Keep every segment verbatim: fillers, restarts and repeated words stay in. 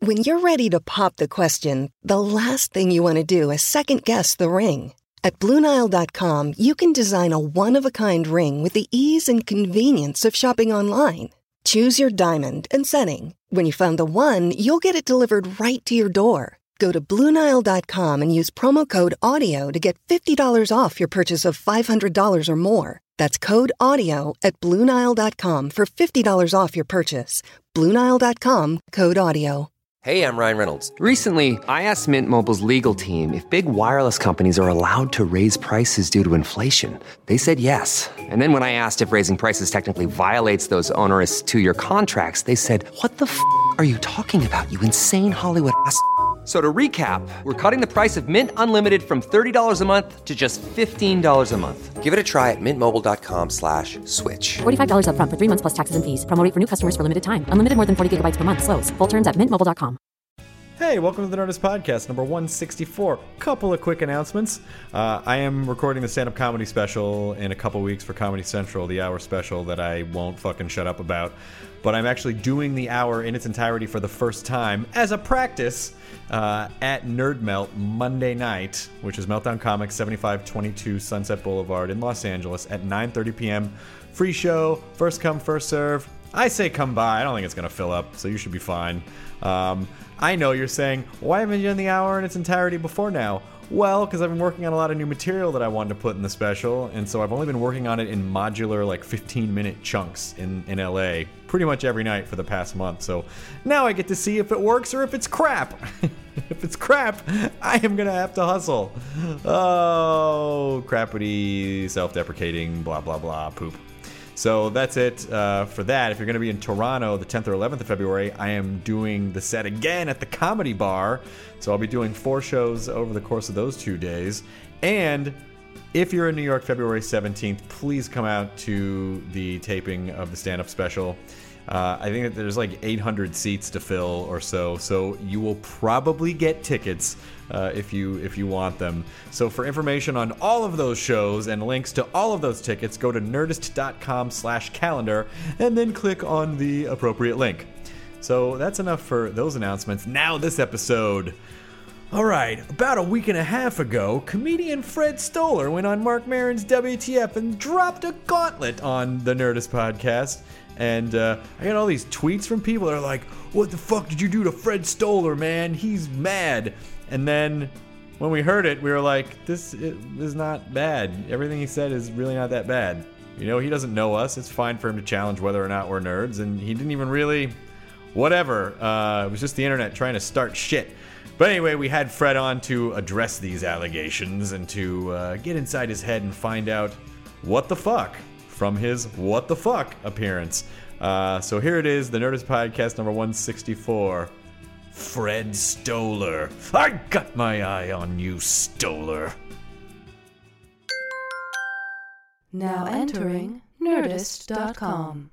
When you're ready to pop the question, the last thing you want to do is second-guess the ring. At Blue Nile dot com, you can design a one-of-a-kind ring with the ease and convenience of shopping online. Choose your diamond and setting. When you find the one, you'll get it delivered right to your door. Go to Blue Nile dot com and use promo code AUDIO to get fifty dollars off your purchase of five hundred dollars or more. That's code AUDIO at Blue Nile dot com for fifty dollars off your purchase. Blue Nile dot com, code AUDIO. Hey, I'm Ryan Reynolds. Recently, I asked Mint Mobile's legal team if big wireless companies are allowed to raise prices due to inflation. They said yes. And then when I asked if raising prices technically violates those onerous two-year contracts, they said, what the f*** are you talking about, you insane Hollywood ass f- So to recap, we're cutting the price of Mint Unlimited from thirty dollars a month to just fifteen dollars a month. Give it a try at mintmobile.com slash switch. forty-five dollars up front for three months plus taxes and fees. Promo rate for new customers for limited time. Unlimited more than forty gigabytes per month. Slows full terms at mint mobile dot com. Hey, welcome to the Nerdist Podcast, number one sixty-four. Couple of quick announcements. Uh, I am recording the stand-up comedy special in a couple weeks for Comedy Central, the hour special that I won't fucking shut up about. But I'm actually doing the hour in its entirety for the first time as a practice uh, at Nerd Melt Monday night, which is Meltdown Comics, seventy-five twenty-two Sunset Boulevard in Los Angeles at nine thirty p.m. Free show, first come, first serve. I say come by. I don't think it's going to fill up, so you should be fine. Um, I know you're saying, why haven't you done the hour in its entirety before now? Well, because I've been working on a lot of new material that I wanted to put in the special, and so I've only been working on it in modular, like, fifteen-minute chunks in, in L A pretty much every night for the past month. So now I get to see if it works or if it's crap. If it's crap, I am going to have to hustle. Oh, crappity, self-deprecating, blah, blah, blah, poop. So that's it uh, for that. If you're going to be in Toronto the tenth or eleventh of February, I am doing the set again at the Comedy Bar. So I'll be doing four shows over the course of those two days. And if you're in New York February seventeenth, please come out to the taping of the stand-up special. Uh, I think that there's like eight hundred seats to fill or so, so you will probably get tickets uh, if you if you want them. So for information on all of those shows and links to all of those tickets, go to nerdist.com slash calendar and then click on the appropriate link. So that's enough for those announcements. Now this episode. All right, about a week and a half ago, comedian Fred Stoller went on Marc Maron's W T F and dropped a gauntlet on the Nerdist Podcast. And uh, I got all these tweets from people that are like, what the fuck did you do to Fred Stoller, man? He's mad. And then when we heard it, we were like, this is not bad. Everything he said is really not that bad. You know, he doesn't know us. It's fine for him to challenge whether or not we're nerds. And he didn't even really, whatever. Uh, it was just the internet trying to start shit. But anyway, we had Fred on to address these allegations and to uh, get inside his head and find out what the fuck from his What the Fuck appearance. Uh, so here it is, the Nerdist Podcast number one sixty-four. Fred Stoller. I got my eye on you, Stoller. Now entering Nerdist dot com.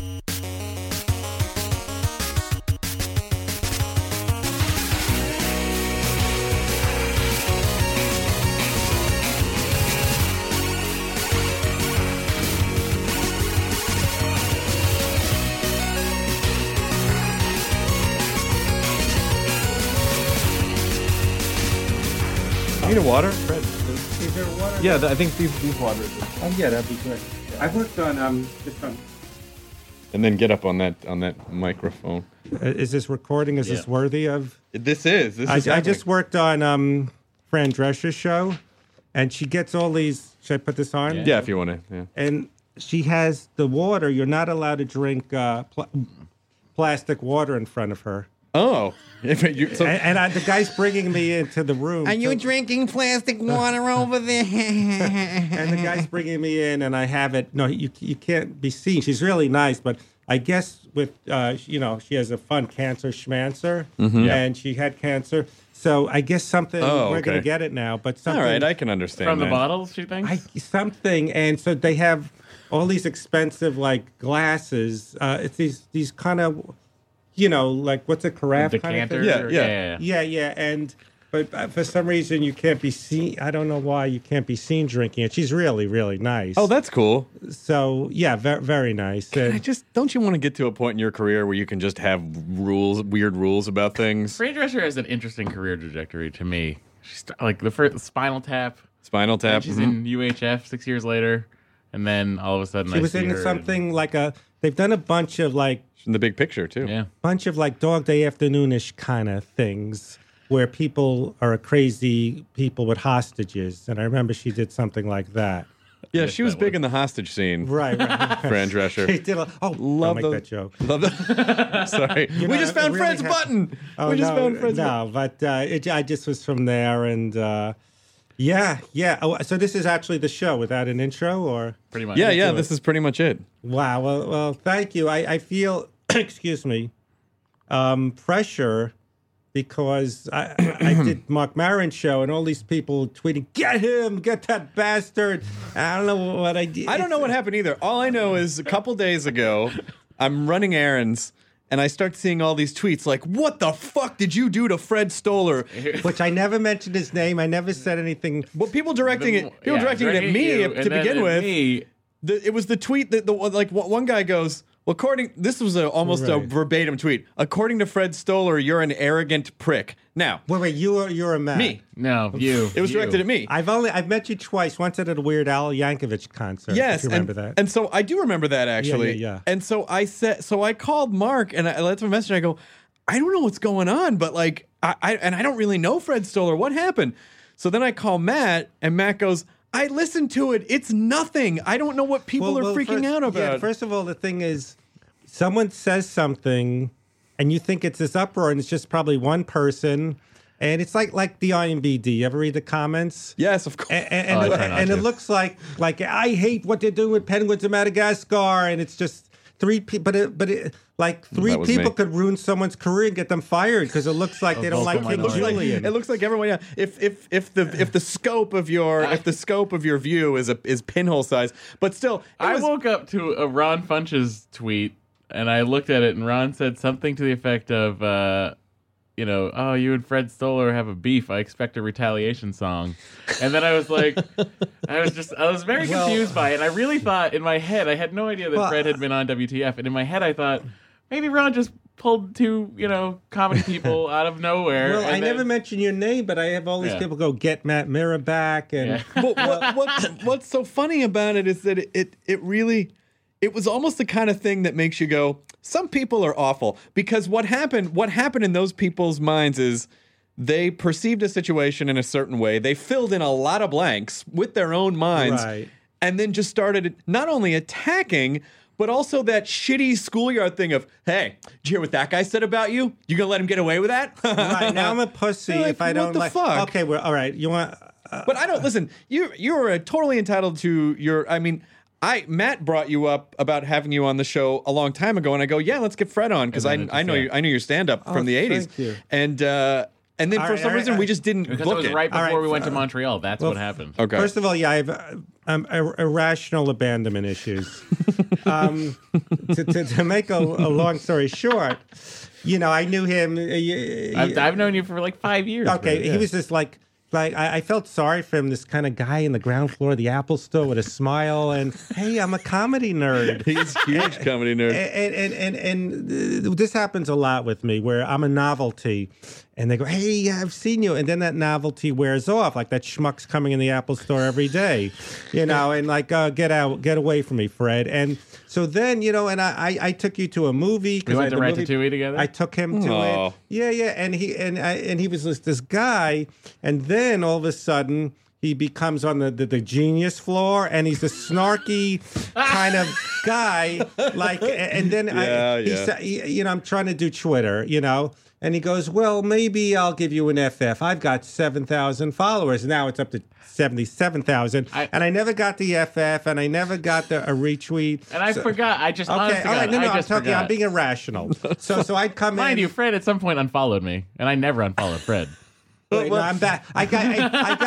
Need a water, Fred? Is there water? Yeah, I think these these waters. Oh yeah, that'd be great. I worked on um just on. And then get up on that on that microphone. Uh, Is this recording? Is Yeah. this worthy of? This is. This I, is I happening. just worked on um, Fran Drescher's show, and she gets all these. Should I put this on? Yeah, if you want to. Yeah. And she has the water. You're not allowed to drink uh, pl- plastic water in front of her. Oh, if you, so, And, and I, the guy's bringing me into the room. Are you to- drinking plastic water over there? and the guy's bringing me in, and I have it. No, you you can't be seen. She's really nice, but I guess with uh, you know, she has a fun cancer schmancer, Mhm. and she had cancer. So I guess something Oh, we're gonna okay. get it now. But all something right, I can understand From the that. bottles, she thinks? I, something, and so they have all these expensive like glasses. Uh, it's these these kind of, you know, like what's a carafe kind of Decanter? thing? Yeah, or- yeah. yeah. Yeah, yeah, and but uh, for some reason you can't be seen. I don't know why you can't be seen drinking it. She's really, really nice. Oh, that's cool. So yeah, very, very nice. I And just don't you want to get to a point in your career where you can just have rules, weird rules about things? Fran Drescher has an interesting career trajectory to me. She's like the first Spinal Tap. Spinal Tap. And she's mhm. in U H F six years later, and then all of a sudden she I was see in her something like a. They've done a bunch of like in the big picture too. In, yeah. bunch of like Dog Day Afternoonish kind of things where people are crazy people with hostages, and I remember she did something like that. Yeah, she was big in the hostage scene. Right, right. Fran Drescher. She did a, oh, Love don't make the- that joke. Love the, Sorry, You we know, just it found really Fred's ha- button. Oh, we just no, found Fred's button. no, but uh, it, I just was from there, and uh, yeah, yeah. Oh, so this is actually the show without an intro, or Pretty much. Yeah, yeah. do This it. is pretty much it. wow. Well, well, thank you. I, I feel, excuse me, um, pressure because I, I did Mark Maron's show, and all these people tweeting, "Get him, get that bastard." I don't know what I did. I don't know what happened either. All I know is a couple days ago, I'm running errands. And I start seeing all these tweets like, what the fuck did you do to Fred Stoller? Which I never mentioned his name. I never said anything. Well, people directing The- it, people yeah, directing it at me you, to and then begin at with. me. The, it was the tweet that the like one guy goes, well, according this was a, almost a Right. verbatim tweet. According to Fred Stoller, you're an arrogant prick. Now, Wait, wait, you are you're a man. me. No, you. It was you. directed at me. I've only I've met you twice. Once at a Weird Al Yankovic concert. Yes, if you remember and, that. and so I do remember that actually. yeah, yeah. And so I said, so I called Mark and I left him a message. I go, I don't know what's going on, but like, I, I and I don't really know Fred Stoller. What happened? So then I call Matt, and Matt goes, I listened to it. It's nothing. I don't know what people Well, are well, freaking first- out about. Yeah, first of all, the thing is, someone says something, and you think it's this uproar, and it's just probably one person, and it's like like the I M B D. You ever read the comments? yes, of course. And, and, Oh, I it, try not and it to. looks like like I hate what they're doing with penguins in Madagascar, and it's just three people, but it, but it, like three That was people me. could ruin someone's career and get them fired because it looks like they don't vocal like King minority. Julian. It looks like everyone. Yeah. If if if the if the scope of your if the scope of your view is a is pinhole size, but still, it I was, woke up to a Ron Funches tweet, and I looked at it, and Ron said something to the effect of, uh, you know, oh, you and Fred Stoller have a beef. I expect a retaliation song. And then I was like, I was just, I was very Well- confused by it. I really thought in my head, I had no idea that Well, Fred had been on W T F. And in my head, I thought, maybe Ron just pulled two, you know, comedy people out of nowhere. Well, and I then- never mentioned your name, but I have all these Yeah. people go get Matt Mira back, and Yeah. But what, what, what's so funny about it is that it, it it really it was almost the kind of thing that makes you go, some people are awful, because what happened what happened in those people's minds is they perceived a situation in a certain way, they filled in a lot of blanks with their own minds, Right. and then just started not only attacking but also that shitty schoolyard thing of, hey, did you hear what that guy said about you? You gonna let him get away with that? right now I'm a pussy You're like, if I what don't the like. fuck? Okay, well, all right. You want? Uh, But I don't listen. You you're uh, totally entitled to your. I mean, I Matt brought you up about having you on the show a long time ago, and I go, yeah, let's get Fred on because I And then it I just- know yeah. you, I know your stand up Oh, from the eighties, thank you. and uh, and then All for right, some all right, reason all we right. just didn't Because book it was it. right before All right, we went to uh, Montreal. That's well, what happened. Okay. First of all, yeah, I've uh, um, ir- irrational abandonment issues. um, to, to, to make a, a long story short, you know, I knew him. Uh, y- I've, I've known you for like five years. okay, Fred. he was just like. Like I, I felt sorry for him, this kind of guy in the ground floor of the Apple store with a smile, and hey, I'm a comedy nerd. He's a huge comedy nerd. and and and and uh, this happens a lot with me where I'm a novelty and they go, hey, I've seen you, and then that novelty wears off, like that schmuck's coming in the Apple store every day, you know, and like uh, get out, get away from me, Fred. And so then, you know, and I I, I took you to a movie. 'cause We went I, to the movie- Ratatouille together? I took him to Aw. it. Yeah, yeah, and he and I, and he was this, this guy, and then all of a sudden he becomes on the, the, the genius floor, and he's a snarky kind of guy. Like, and then Yeah, I, he yeah. sa- he- you know, I'm trying to do Twitter, you know, and he goes, "Well, maybe I'll give you an F F. I've got seven thousand followers now. It's up to seventy-seven thousand, I- and I never got the F F, and I never got the a retweet. And I So- forgot. I just Okay, honestly all right, no, no, I I'm just talking. forgot. I'm being irrational. So, so I'd come Mind in. you, Fred at some point unfollowed me, and I never unfollowed Fred. Wait, no, I'm back. I got. I, I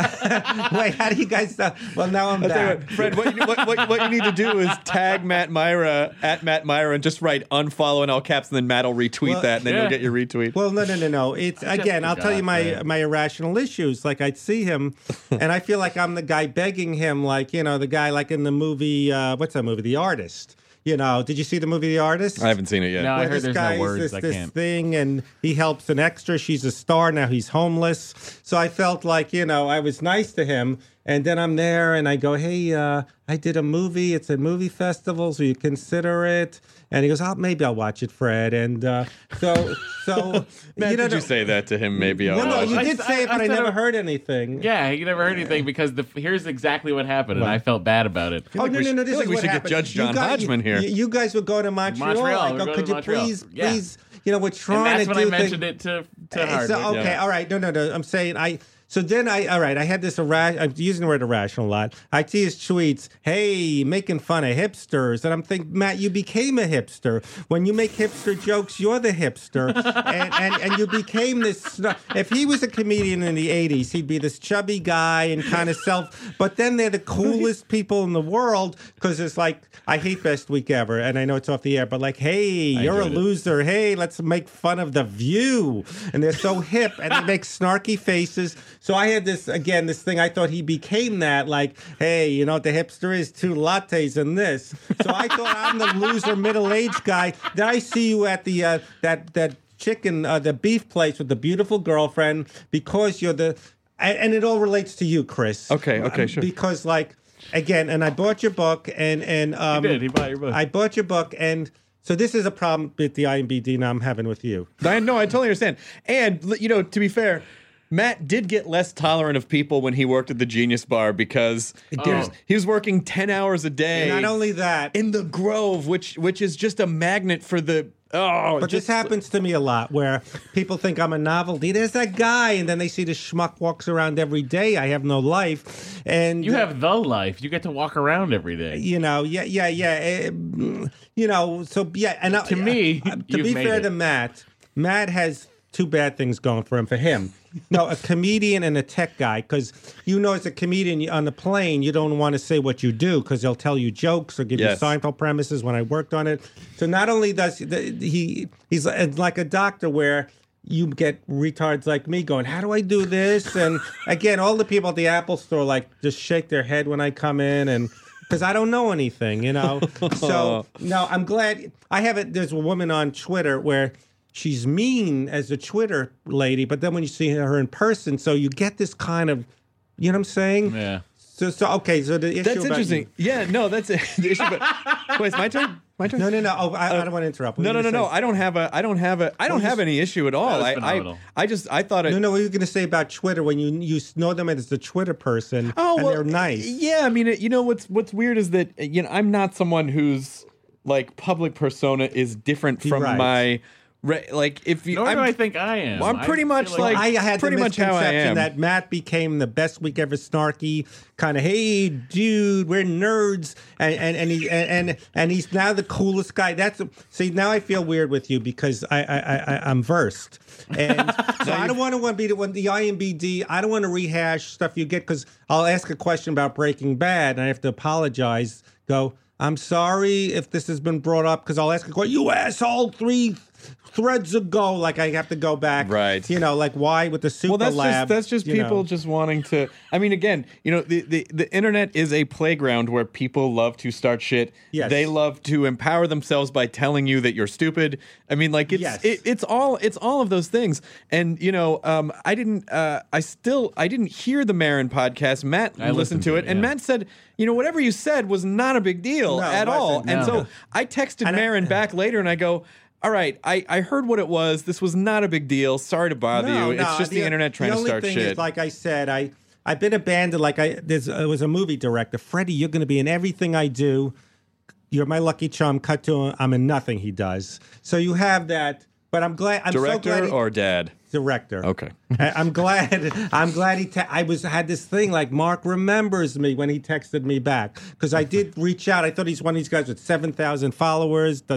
got. Wait, how do you guys? Uh, well, now I'm I'll tell you back. what, Fred, what you, what, what, what you need to do is tag Matt Myra at Matt Myra and just write unfollow in all caps, and then Matt will retweet Well, that, and then yeah. you'll get your retweet. Well, no, no, no, no. It's I just again. I'll tell you my forgot, man. my irrational issues. Like I'd see him, and I feel like I'm the guy begging him, like you know, the guy like in the movie. Uh, what's that movie? The Artist. You know, did you see the movie The Artist? I haven't seen it yet. No, I Where heard this there's guy no is words. this, I this can't. thing, and he helps an extra. She's a star now. He's homeless, so I felt like you know I was nice to him. And then I'm there, and I go, "Hey, uh, I did a movie. It's at movie festivals. Will you consider it?" And he goes, "Oh, maybe I'll watch it, Fred." And uh, so, so Matt, you know, did you say that to him? Maybe I'll No, no, watch you it. did I- say it, I- but I, I said never it- heard anything. Yeah, you never heard anything because the here's exactly what happened, and I felt bad about it. Oh like no we no should- no! I This feel like is we what should get happened. Judge You John guys- Hodgman here. You, you guys would go to Montreal. Montreal, I we're go, going could to you Montreal. please, Yeah. please? You know, we're And trying that's to when do I mentioned things. it to to Uh, so, Hardwick. okay, yeah. all right. No, no, no. I'm saying I. So then I, all right, I had this, irra- I'm using the word irrational a lot. I see his tweets, hey, making fun of hipsters. And I'm thinking, Matt, you became a hipster. When you make hipster jokes, you're the hipster. and, and, and you became this, snu- if he was a comedian in the eighties, he'd be this chubby guy and kind of self, but then they're the coolest people in the world because it's like, I hate Best Week Ever. And I know it's off the air, but like, hey, you're a enjoyed it. loser. Hey, let's make fun of The View. And they're so hip and they make snarky faces. So I had this, again, this thing, I thought he became that, like, hey, you know what the hipster is? Two lattes and this. So I thought I'm the loser middle-aged guy. Then I see you at the, uh, that, that chicken, uh, the beef place with the beautiful girlfriend because you're the, and, and it all relates to you, Chris. Okay, okay, Um, sure. Because like, again, and I bought your book and, and, um, He did. He bought your book. I bought your book and, so this is a problem with the I M B D now I'm having with you. I know, I totally understand. And, you know, to be fair, Matt did get less tolerant of people when he worked at the Genius Bar because there's- he was working ten hours a day. And not only that, in the Grove, which which is just a magnet for the oh. but just, this happens to me a lot where people think I'm a novelty. There's that guy, and then they see the schmuck walks around every day. I have no life, and You have the life. You get to walk around every day. you know, yeah, yeah, yeah. eh, mm, you know, so yeah. And To me, uh, to you've be made fair it. to Matt, Matt has two bad things going for him. For him, no, a comedian and a tech guy. Because you know, as a comedian you- on the plane, you don't want to say what you do because they'll tell you jokes or give Yes. you Seinfeld premises. When I worked on it, so not only does the, he he's like a doctor where. You get retards like me going, how do I do this? And again, all the people at the Apple store like just shake their head when I come in and because I don't know anything, you know. So no, I'm glad I have it. There's a woman on Twitter where she's mean as a Twitter lady, but then when you see her in person, so you get this kind of, you know what I'm saying? Yeah. So so okay, so the issue that's about interesting. you- Yeah, no, that's it. The issue. But wait, it's my turn. My turn. No, no, no. Oh, I, I don't want to interrupt. What No, were no, you no, gonna no. say? I don't have a. I don't have a. I don't you have s- any issue at all. That was I, I, phenomenal. I just. I thought it. No, no. What were you going to say about Twitter when you you know them as the Twitter person Oh, and well, they're nice? Yeah, I mean, it, you know what's what's weird is that you know I'm not someone whose like public persona is different from Right. my re- like if you. Nor I'm, do I think I am. I'm I pretty feel much like- I had pretty the much how I misconception am. that Matt became the best week ever snarky kind of hey dude we're nerds and and and, he, and and and he's now the coolest guy. That's see now I feel weird with you because I I, I I'm versed and so I don't want to be the one the I M B D. I don't want to rehash stuff you get because I'll ask a question about Breaking Bad and I have to apologize. Go. I'm sorry if this has been brought up because I'll ask a question. You asshole! Three threads ago, like I have to go back. Right. You know, like why with the super Well, that's lab? just that's just you people know. just wanting to. I mean, again, you know, the, the the internet is a playground where people love to start shit. Yes. They love to empower themselves by telling you that you're stupid. I mean, like it's Yes. it, it's all it's all of those things. And you know, um, I didn't. Uh, I still I didn't hear the Marin podcast. Matt I listened, listened to to it, it, and yeah. Matt said, you know, whatever you said was not a big deal No, it at all. wasn't, And no. so I texted And I- Marin back later, and I go. All right, I, I heard what it was. This was not a big deal. Sorry to bother No, you. no, It's just the, internet trying the to only start thing shit. Is, like I said, I I've been abandoned. Like I there's uh, was a movie director, Freddie. You're going to be in everything I do. You're my lucky charm. Cut to I'm in nothing he does. So you have that. But I'm glad. I'm so Director glad he, or dad? director. Okay. I- I'm glad. I'm glad he. Te- I was had this thing like Mark remembers me when he texted me back because I did reach out. I thought he's one of these guys with seven thousand followers. Doesn't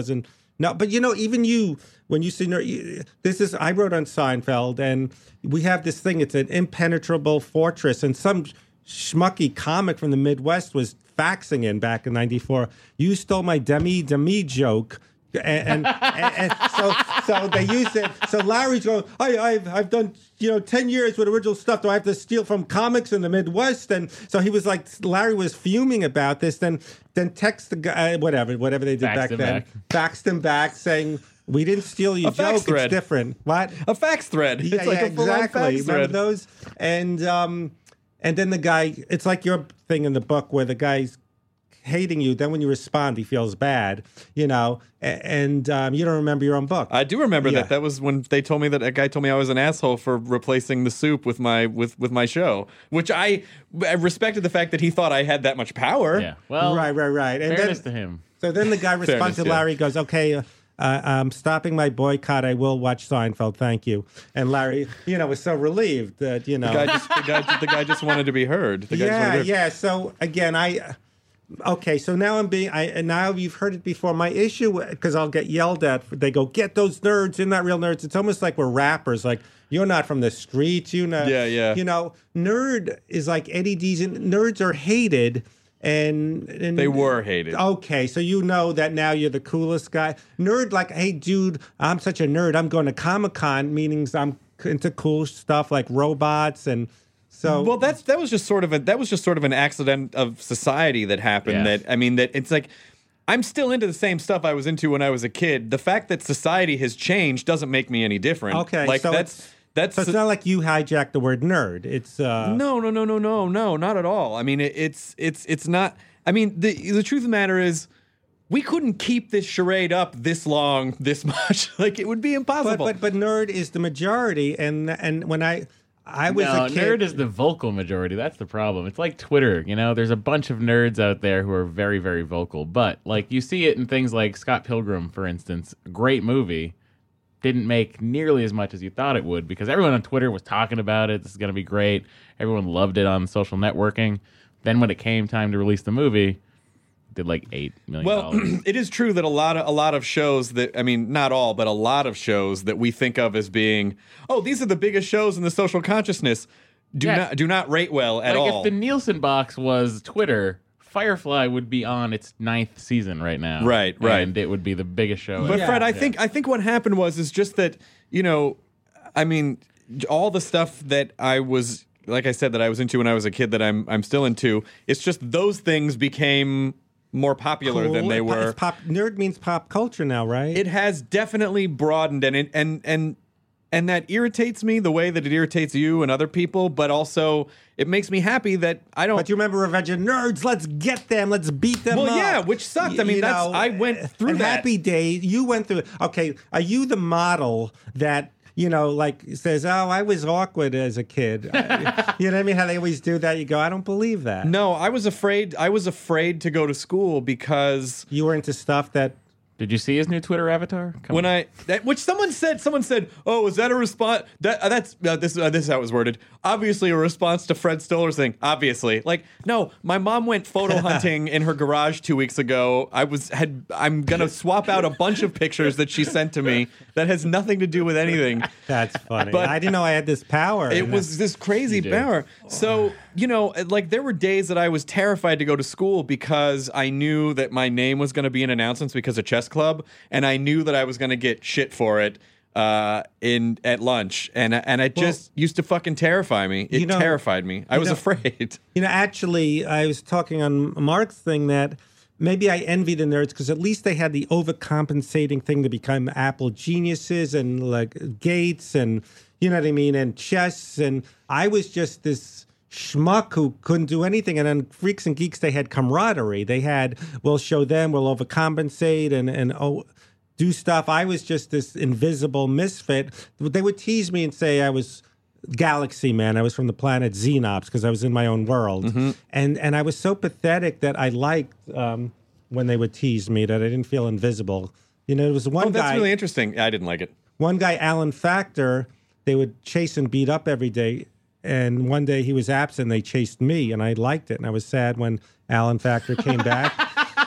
No, but you know, even you, when you see nerd, you, this is, I wrote on Seinfeld, and we have this thing, it's an impenetrable fortress, and some schmucky comic from the Midwest was faxing in back in ninety-four. You stole my Demi Demi joke. And, and, and, and so so they used it. So Larry's going, I, I've I've done you know ten years with original stuff. Do I have to steal from comics in the Midwest? And so he was like, Larry was fuming about this. Then then text the guy, whatever whatever they did Faxed back him then, back. faxed him back saying, we didn't steal your A fax joke. thread. It's different. What? A fax thread. Yeah, it's like yeah, a full-on exactly. fax Remember thread. those? And um, and then the guy, it's like your thing in the book where the guy's hating you. Then when you respond, he feels bad, you know, a- and um, you don't remember your own book. I do remember Yeah. that. That was when they told me that a guy told me I was an asshole for replacing the soup with my with, with my show, which I, I respected the fact that he thought I had that much power. Yeah. Well, right, right, right. And fairness then, to him. So then the guy responds Fairness, to yeah. Larry, goes, okay, uh, uh, I'm stopping my boycott. I will watch Seinfeld. Thank you. And Larry, you know, was so relieved that, you know. The guy just the guy, the guy just wanted to be heard. The guy just wanted Yeah, to be heard. yeah. So again, I okay. So now I'm being. I and now you've heard it before. My issue, because I'll get yelled at. They go, get those nerds. They're not real nerds. It's almost like we're rappers. Like you're not from the streets. You know. Yeah, yeah. You know, nerd is like Eddie D's. And nerds are hated. And, and They were hated. Okay, so you know that now you're the coolest guy. Nerd, like, hey, dude, I'm such a nerd. I'm going to Comic Con, meaning I'm into cool stuff like robots and. So Well, that's that was just sort of a that was just sort of an accident of society that happened. Yeah. That I mean, that it's like I'm still into the same stuff I was into when I was a kid. The fact that society has changed doesn't make me any different. Okay, like so that's it's- that's So it's not like you hijacked the word nerd. It's uh no, no, no, no, no, no, not at all. I mean, it, it's it's it's not. I mean, the the truth of the matter is, we couldn't keep this charade up this long, this much. Like it would be but, impossible. but but nerd is the majority, and and when I I was no, a kid, nerd is the vocal majority. That's the problem. It's like Twitter. You know, there's a bunch of nerds out there who are very, very vocal. But like you see it in things like Scott Pilgrim, for instance. Great movie. Didn't make nearly as much as you thought it would because everyone on Twitter was talking about it. This is going to be great. Everyone loved it on social networking. Then when it came time to release the movie, it did like eight million Well, dollars. it is true that a lot of a lot of shows that I mean, not all, but a lot of shows that we think of as being, oh, these are the biggest shows in the social consciousness, do Yeah. not do not rate well at like all. if the Nielsen box was Twitter, Firefly would be on its ninth season right now. Right, right. And it would be the biggest show. But ever. Fred, I Yeah. think I think what happened was is just that, you know, I mean, all the stuff that I was, like I said, that I was into when I was a kid that I'm I'm still into. It's just those things became more popular cool. than they It's were. pop, nerd means pop culture now, right? It has definitely broadened, and it, and and and that irritates me the way that it irritates you and other people. But also, it makes me happy that I don't. But you remember Revenge of Nerds? Let's get them. Let's beat them Well, up. yeah, which sucked. I mean, You that's- know, I went through and that. Happy Days. You went through it. Okay, are you the model that, you know, like says, oh, I was awkward as a kid? You know what I mean? How they always do that. You go, I don't believe that. No, I was afraid. I was afraid to go to school because You were into stuff that. Did you see his new Twitter avatar? Come when on. I that, which someone said, someone said, "Oh, is that a response?" That uh, that's uh, this uh, this is how it was worded. Obviously, a response to Fred Stoller's thing. Obviously, like no, my mom went photo hunting in her garage two weeks ago. I was had I'm gonna swap out a bunch of pictures that she sent to me that has nothing to do with anything. That's funny. But- I didn't know I had this power. It And was this crazy do. power. So, you know, like there were days that I was terrified to go to school because I knew that my name was going to be in announcements because of chess club, and I knew that I was going to get shit for it uh, in at lunch, and and it just used to fucking terrify me. It You know- terrified me. I was know- afraid. You know, actually, I was talking on Mark's thing that maybe I envy the nerds because at least they had the overcompensating thing to become Apple geniuses and like Gates and, you know what I mean, and chess. And I was just this schmuck who couldn't do anything. And then Freaks and Geeks, they had camaraderie. They had, we'll show them, we'll overcompensate and, and oh, do stuff. I was just this invisible misfit. They would tease me and say I was Galaxy Man. I was from the planet Xenops because I was in my own world, Mm-hmm. and and I was so pathetic that I liked um, when they would tease me that I didn't feel invisible. You know, there was one Oh, that's guy, really interesting. I didn't like it. one guy, Alan Factor. They would chase and beat up every day, and one day he was absent. They chased me, and I liked it, and I was sad when Alan Factor came back.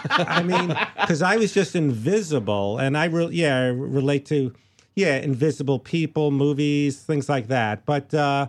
I mean, because I was just invisible, and I re- yeah I relate to yeah invisible people, movies, things like that. But uh,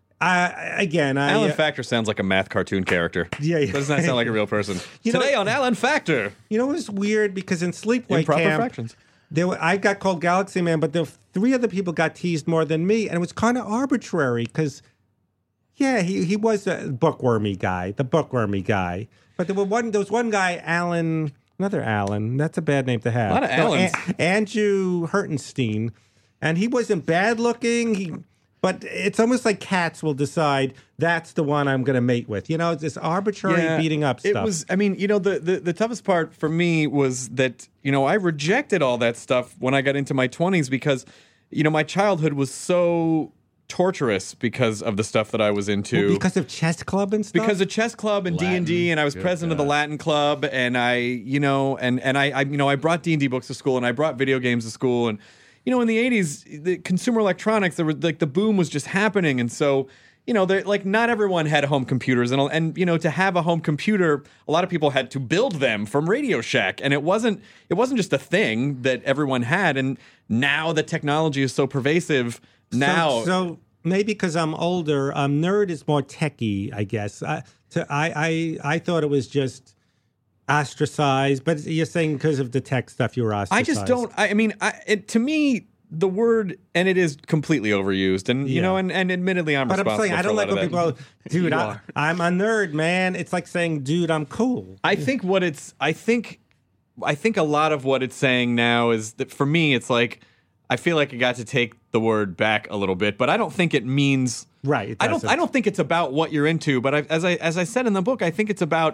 I again, I Alan uh, Factor sounds like a math cartoon character. Yeah, yeah. Doesn't that sound like a real person? You know- Today on Alan Factor, you know, it was weird because in Sleepaway improper Camp, fractions. there were, I got called Galaxy Man, but the three other people got teased more than me, and it was kind of arbitrary because, yeah, he he was a bookwormy guy, the bookwormy guy. But there were one, there was one guy, Alan, another Alan. That's a bad name to have. A lot of No, Alans. A- Andrew Hertenstein, and he wasn't bad looking. He, but it's almost like cats will decide that's the one I'm going to mate with. You know, it's this arbitrary Yeah, beating up It stuff. was, I mean, you know, the, the, the toughest part for me was that, you know, I rejected all that stuff when I got into my twenties because, you know, my childhood was so torturous because of the stuff that I was into. Well, because of chess club and stuff. Because of chess club and D and D, Latin. and I was Good president of the God. Latin club, and I, you know, and and I, I, you know, I brought D and D books to school, and I brought video games to school, and you know, in the eighties, the consumer electronics, there was like the boom was just happening, and so. You know, they're- like not everyone had home computers, and and you know, to have a home computer, a lot of people had to build them from Radio Shack, and it wasn't it wasn't just a thing that everyone had. And now the technology is so pervasive. Now, So, so maybe because I'm older, um, nerd is more techie, I guess. I, to, I, I, I thought it was just ostracized, but you're saying because of the tech stuff, you were ostracized. I just don't. I, I mean, I, it, to me, the word and it is completely overused, and you Yeah. know, and, and admittedly, I'm But I'm responsible saying I for don't a like lot when of people that. go, dude, You I, are. I'm a nerd, man. It's like saying, dude, I'm cool. I think what it's. I think. I think a lot of what it's saying now is that for me, it's like I feel like I got to take the word back a little bit, but I don't think it means Right. it I don't. doesn't. I don't think it's about what you're into, but I, as I as I said in the book, I think it's about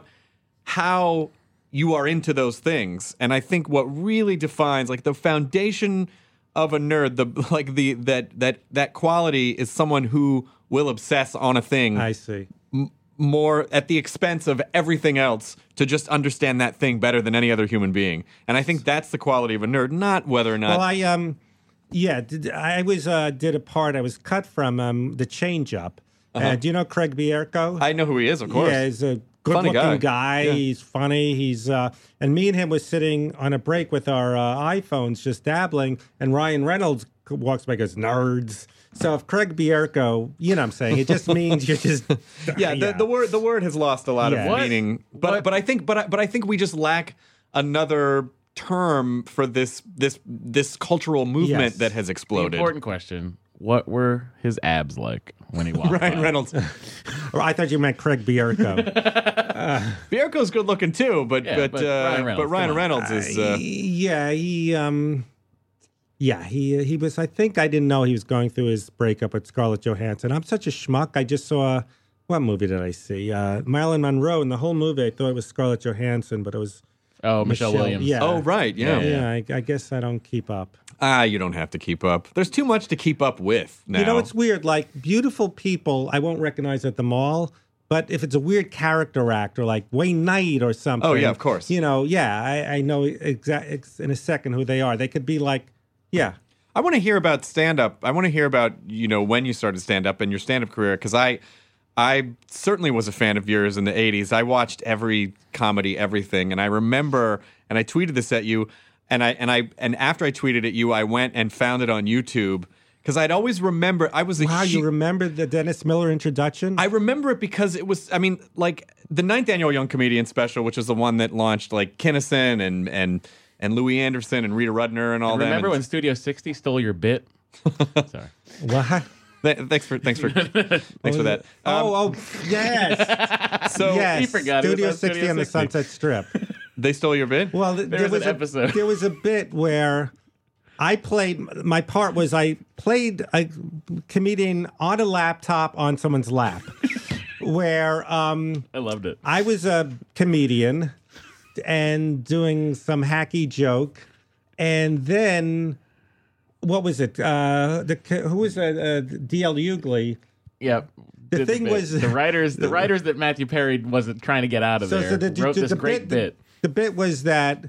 how you are into those things, and I think what really defines like the foundation of a nerd, the like the that that that quality is someone who will obsess on a thing I see. m- more at the expense of everything else to just understand that thing better than any other human being, and I think that's the quality of a nerd, not whether or not. Well, I um, yeah, did, I was uh, did a part. I was cut from um, the Change Up. Uh, do you know Craig Bierko? I know who he is, of course. Yeah, he's a Funny good-looking guy. guy. Yeah. He's funny. He's uh, and me and him was sitting on a break with our uh, iPhones, just dabbling. And Ryan Reynolds walks by, and goes, "Nerds." So if Craig Bierko, you know, what I'm saying it just means you're just yeah, the, the word the word has lost a lot Yeah. of What? meaning, but What? but I think but I, but I think we just lack another term for this this this cultural movement Yes. that has The exploded. important question: what were his abs like when he walked? Ryan by? Reynolds, Or I thought you meant Craig Bierko. Bierko's good looking too, but Yeah, but but uh, Ryan Reynolds, but Ryan come on. Reynolds is uh, yeah, he um, yeah, he he was. I think I didn't know he was going through his breakup with Scarlett Johansson. I'm such a schmuck. I just saw. What movie did I see? Uh, Marilyn Monroe. And the whole movie, I thought it was Scarlett Johansson, but it was Oh, Michelle, Michelle, Williams. yeah. oh right yeah, yeah. I, I guess I don't keep up. ah you don't have to keep up. There's too much to keep up with now. You know, it's weird. Like beautiful people, I won't recognize at the mall. But if it's a weird character actor like Wayne Knight or something, Oh, yeah, of course. You know, yeah, I, I know exact in a second who they are. They could be like, yeah, I want to hear about stand up. I want to hear about, you know, when you started stand up and your stand up career cuz I I certainly was a fan of yours in the eighties. I watched every comedy, everything, and I remember and I tweeted this at you and I and I and after I tweeted at you, I went and found it on YouTube cuz I'd always remember I was a wow, hu- you remember the Dennis Miller introduction? I remember it because it was, I mean, like the ninth annual Young Comedian special, which is the one that launched like Kinnison and and and Louis Anderson and Rita Rudner and all And them. remember and- when Studio sixty stole your bit? Sorry. what? Th- thanks for thanks for thanks for that. Um, oh, oh, yes, so yes. He forgot it was Studio on Studio sixty on the sixty. Sunset Strip. they stole your bit? Well, th- There there was was an a, episode. There was a bit where I played. My part was I played a comedian on a laptop on someone's lap, where um, I loved it. I was a comedian and doing some hacky joke, and then what was it? Uh, the who was uh, uh, D L Hughley? Yep. The Did thing bit. was- the writers, the writers that Matthew Perry wasn't trying to get out of there wrote this great bit. The, the bit was that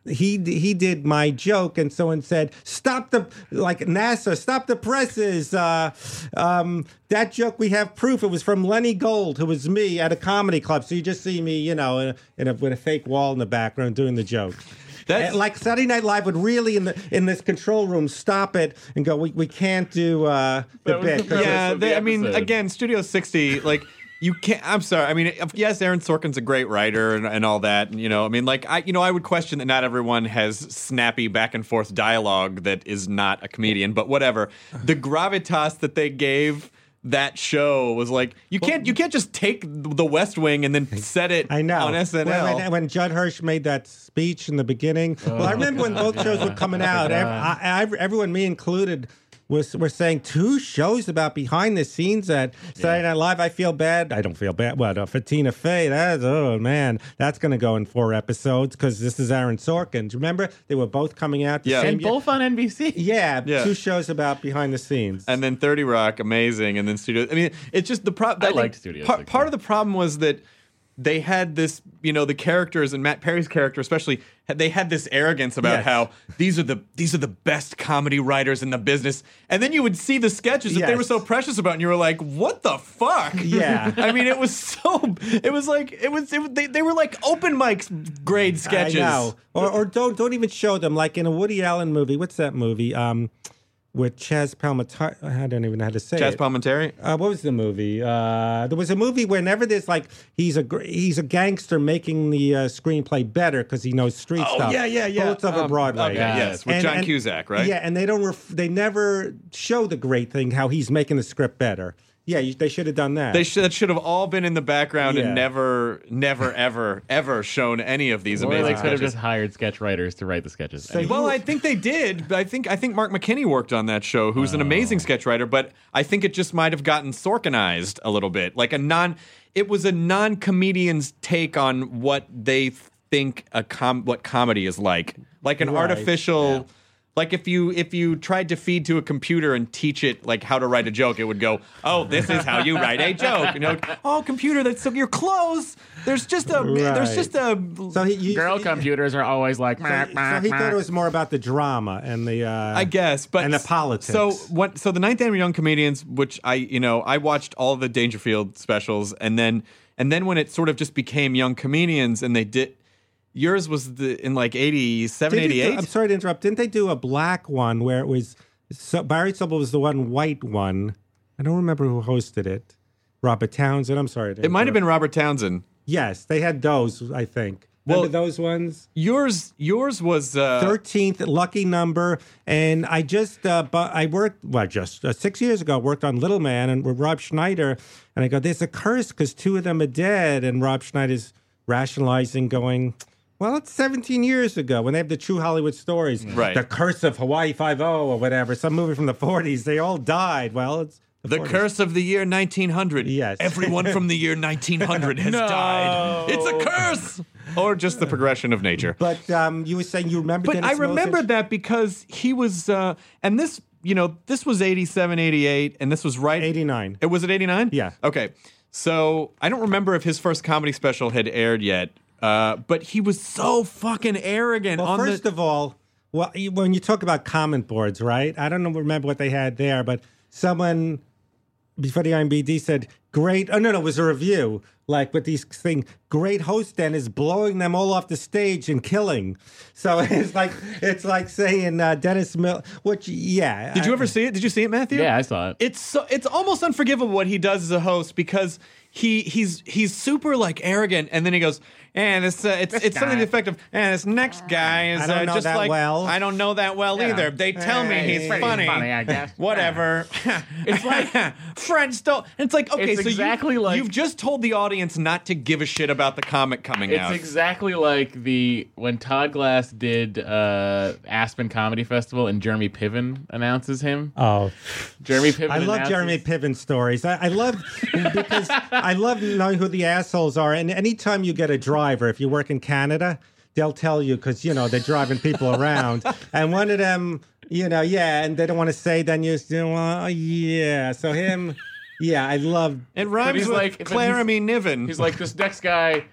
he he did my joke, and someone said, "Stop the like NASA, stop the presses." Uh, um, that joke, we have proof. It was from Lenny Gold, who was me at a comedy club. So you just see me, you know, in a, in a, with a fake wall in the background doing the joke. That's, like Saturday Night Live would really in the in this control room stop it and go, we we can't do uh, the bit. the yeah, they, the I mean, episode. again, Studio sixty, like. You can't. I'm sorry. I mean, yes, Aaron Sorkin's a great writer and, and all that. And, you know, I mean, like, I, you know, I would question that not everyone has snappy back and forth dialogue that is not a comedian. But whatever. The gravitas that they gave that show was like, you can't, you can't just take The West Wing and then set it I know. on S N L. When, when, when Judd Hirsch made that speech in the beginning. Oh, well, I remember when both shows were coming out. Ev- I, I, everyone, me included. Was, we're saying two shows about behind the scenes at Saturday Night Live. I feel bad. I don't feel bad. What, uh, for Tina Fey? That's, oh, man. That's going to go in four episodes because this is Aaron Sorkin. Do you remember? They were both coming out. The Yeah. same And year. both on N B C. Yeah, Yeah. two shows about behind the scenes. And then thirty Rock, amazing. And then Studio. I mean, it's just the problem. I liked Studio Part, sixty. part of the problem was that they had this, you know, the characters and Matt Perry's character especially, had- they had this arrogance about Yes. how these are the these are the best comedy writers in the business. And then you would see the sketches that they Yes. were so precious about, and you were like, what the fuck? Yeah. I mean, it was so. It was like it was. It, was- they they were like open mic grade sketches. I know. Or, or don't don't even show them like in a Woody Allen movie. What's that movie? Um, with Chaz Palminteri. I don't even know how to say Chaz it. Palminteri. Uh, what was the movie? Uh, there was a movie whenever there's like he's a gr- he's a gangster making the uh, screenplay better because he knows street Oh, stuff. yeah, yeah, yeah. Bullets Over Um, Broadway. okay, yes, with John Cusack, right? Yeah, and they don't ref- they never show the great thing how he's making the script better. Yeah, you, they should have done that. They should that should have all been in the background Yeah. and never, never, ever, ever shown any of these Or amazing they could have sketches. just hired sketch writers to write the sketches. So Anyway. Well, I think they did. But I think I think Mark McKinney worked on that show, who's an amazing sketch writer. But I think it just might have gotten Sorkinized a little bit, like a non. It was a non-comedian's take on what they think a com what comedy is like, like an Right, artificial. Like if you if you tried to feed to a computer and teach it like how to write a joke, it would go, "Oh, this is how you write a joke." You know, "Oh, computer, that's so your clothes. There's just a there's Right. just a so he, you, Girl he- computers are always like. So, "Meh, so meh, he meh." thought it was more about the drama and the. Uh, I guess, but and the politics. So what? So the Ninth Annual Young Comedians, which I, you know, I watched all of the Dangerfield specials, and then and then when it sort of just became Young Comedians, and they did. Yours was the in like eighty-seven, Did you do- eighty-eight? I'm sorry to interrupt. Didn't they do a black one where it was so Barry Sobel was the one white one? I don't remember who hosted it. Robert Townsend. I'm sorry. To It might have been interrupt. Robert Townsend. Yes, they had those. I think. Well- Remember those ones? Yours, yours was. Uh, Thirteenth lucky number, and I just uh, but I worked well just uh, six years ago. Worked on Little Man and with Rob Schneider, and I go, "There's a curse because two of them are dead," and Rob Schneider's rationalizing, going. Well, it's seventeen years ago when they have the True Hollywood Stories. Right. The Curse of Hawaii Five-O or whatever, some movie from the forties. They all died. Well, it's The forties. curse of the year nineteen hundred. Yes. Everyone from the year nineteen hundred has died. It's a curse. Or just the progression of nature. But um, you were saying you remember But Dennis I remember Moses? that because he was, uh, and this, you know, this was eighty-seven, eighty-eight, and this was right. eighty-nine. It was at eighty-nine? Yeah. Okay. So I don't remember if his first comedy special had aired yet, uh, but he was so fucking arrogant. Well, on first the, of all, well, you- when you talk about comment boards, right? I don't know, remember what they had there, but someone before the I M D B said, "Great." Oh no, no, it was a review. Like with these thing, great host then is blowing them all off the stage and killing. So it's like it's like saying uh, Dennis Mill. Which yeah. Did you I- ever see it? Did you see it, Matthew? Yeah, I saw it. It's so it's almost unforgivable what he does as a host because he he's he's super like arrogant, and then he goes, and it's uh, it's it's something to the effect of, and this next guy is I don't uh, know just that like well." I don't know that well either. They tell me Hey. he's He's pretty funny. funny, I guess. Whatever. It's like- Fred Stoll. And it's like okay, It's so exactly you, like- you've just told the audience not to give a shit about the comic coming It's out. exactly like the when Todd Glass did uh, Aspen Comedy Festival and Jeremy Piven announces him. Oh, Jeremy Piven. I love announces- Jeremy Piven stories. I, I love because I love knowing who the assholes are. And anytime you get a driver, if you work in Canada, they'll tell you because you know they're driving people around. And one of them, you know, yeah, and they don't want to say. Then you, you know, well, yeah. So him, yeah, I love. it rhymes he's with like- but Laramie he's- Niven. He's like, this next guy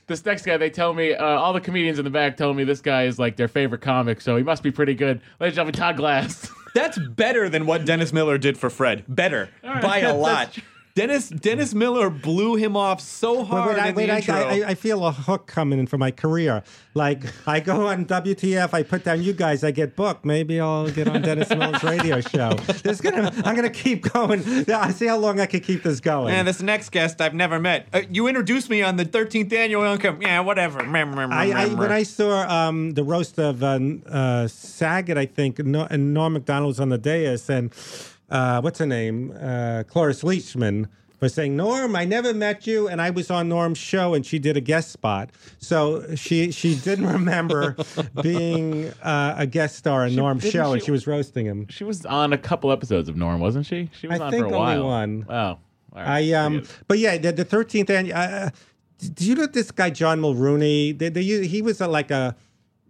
this next guy, they tell me, uh, all the comedians in the back tell me this guy is like their favorite comic, so he must be pretty good. Ladies and gentlemen, Todd Glass. That's better than what Dennis Miller did for Fred. Better. By a lot. Dennis Dennis Miller blew him off so hard wait, wait, in wait, the I, intro. I, I feel a hook coming in for my career. Like, I go on W T F, I put down you guys, I get booked. Maybe I'll get on Dennis Miller's radio show. This gonna, I'm going to keep going. Yeah, I see how long I can keep this going. Man, this next guest I've never met. Uh, you introduced me on the thirteenth annual Income. Yeah, whatever. I, I, when I saw um, the roast of uh, uh, Saget, I think, no, and Norm Macdonald was on the dais, and uh, what's her name? Uh, Cloris Leachman was saying, Norm, I never met you, and I was on Norm's show, and she did a guest spot. So she she didn't remember being uh, a guest star on Norm's show, she, and she was roasting him. She was on a couple episodes of Norm, wasn't she? She was I on think for a only while. one. Wow. All right. I um, but yeah, the, the thirteenth annual. Uh, do you know this guy John Mulrooney? They, they, he was a, like a.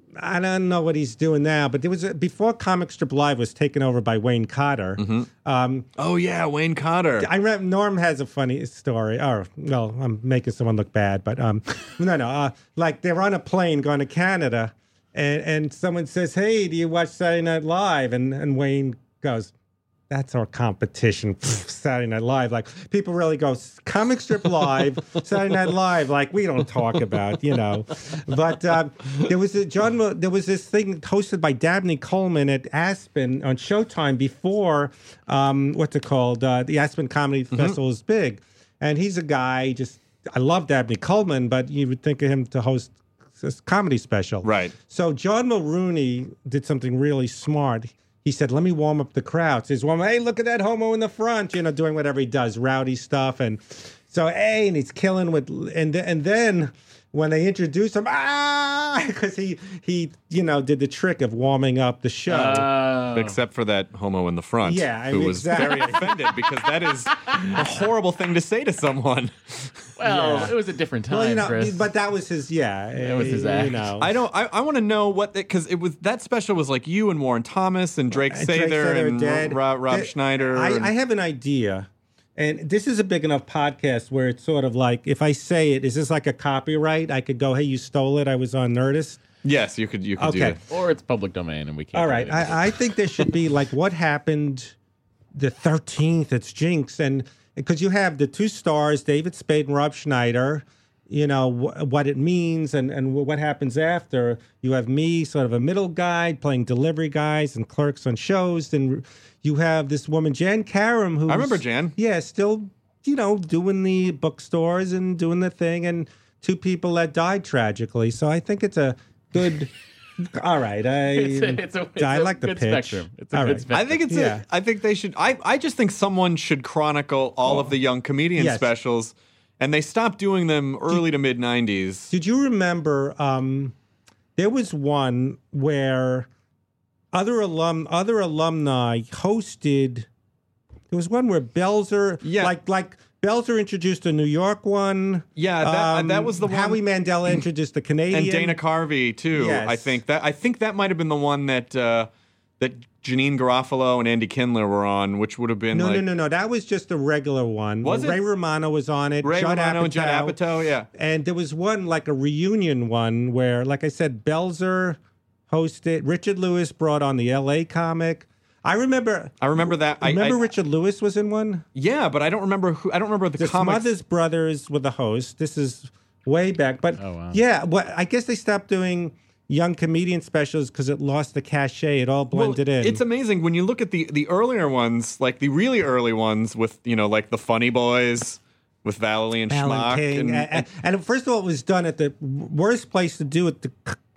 I don't know what he's doing now, but there was a, before Comic Strip Live was taken over by Wayne Cotter. Mm-hmm. Um, oh yeah, Wayne Cotter. I remember Norm has a funny story. Or well, I'm making someone look bad, but um, no, no. Uh, like they're on a plane going to Canada, and and someone says, "Hey, do you watch Saturday Night Live?" And and Wayne goes, "That's our competition, Saturday Night Live." Like people really go Comic Strip Live, Saturday Night Live. Like we don't talk about, you know. But uh, there was a John. There was this thing hosted by Dabney Coleman at Aspen on Showtime before um, what's it called? Uh, the Aspen Comedy Mm-hmm. Festival is big, and he's a guy. Just I love Dabney Coleman, but you would think of him to host this comedy special, Right. So John Mulrooney did something really smart. He said, let me warm up the crowd. So he's warming, hey, look at that homo in the front, you know, doing whatever he does, rowdy stuff. And so, hey, and he's killing with, and, and then when they introduce him, ah, because he, he, you know, did the trick of warming up the show. Uh, Except for that homo in the front, Yeah, I who mean, was exactly. very offended because that is a horrible thing to say to someone. well, Yeah. it was a different time, well, you know, Chris. but that was his, yeah. That was his you act. know. I don't. I, I want to know what because it was that special was like you and Warren Thomas and Drake And Drake Sather Sather and dead. Rob, Rob That- Schneider. I, and- I have an idea, and this is a big enough podcast where it's sort of like, if I say it, is this like a copyright? I could go, hey, you stole it. I was on Nerdist. yes, you could. You could do Okay. that. or it's public domain, and we can't. All do right. anything. I, I think there should be like what happened the thirteenth. It's Jinx. And because you have the two stars, David Spade and Rob Schneider, you know, wh- what it means and, and wh- what happens after. You have me, sort of a middle guy, playing delivery guys and clerks on shows. Then you have this woman, Jan Karam, who I remember Jan. Yeah, still, you know, doing the bookstores and doing the thing. And two people that died tragically. So I think it's a good. All right, I It's a- it's a- it's I a like the good pitch. spectrum. It's a All good right. spectrum. I think it's. Yeah. A, I think they should. I. I just think someone should chronicle all of the young comedian Yes. specials, and they stopped doing them early to mid nineties. Did you remember? Um, there was one where other alum, other alumni hosted. There was one where Belzer, Yeah. like like Belzer introduced a New York one. Yeah, that- that was the one- Howie Mandel introduced the Canadian. And Dana Carvey too. Yes. I think that. I think that might have been the one that uh, that Janine Garofalo and Andy Kindler were on, which would have been No, like no, no, no. That was just a regular one. Was it? Ray Romano was on it. Ray Judd Romano and Judd Apatow. Apatow. Yeah. And there was one, like a reunion one, where, like I said, Belzer hosted. Richard Lewis brought on the L A comic. I remember. I remember that. I- Remember I- Richard Lewis was in one? Yeah, but I don't remember who. I don't remember the, The comics. Smothers Brothers were the host. This is way back. But Oh, wow. yeah, well, I guess they stopped doing young comedian specials because it lost the cachet. It all blended well, in. It's amazing when you look at the the earlier ones, like the really early ones with you know like the Funny Boys with Valley and Alan Schmock. King. And, And, and first of all, it was done at the worst place to do it. The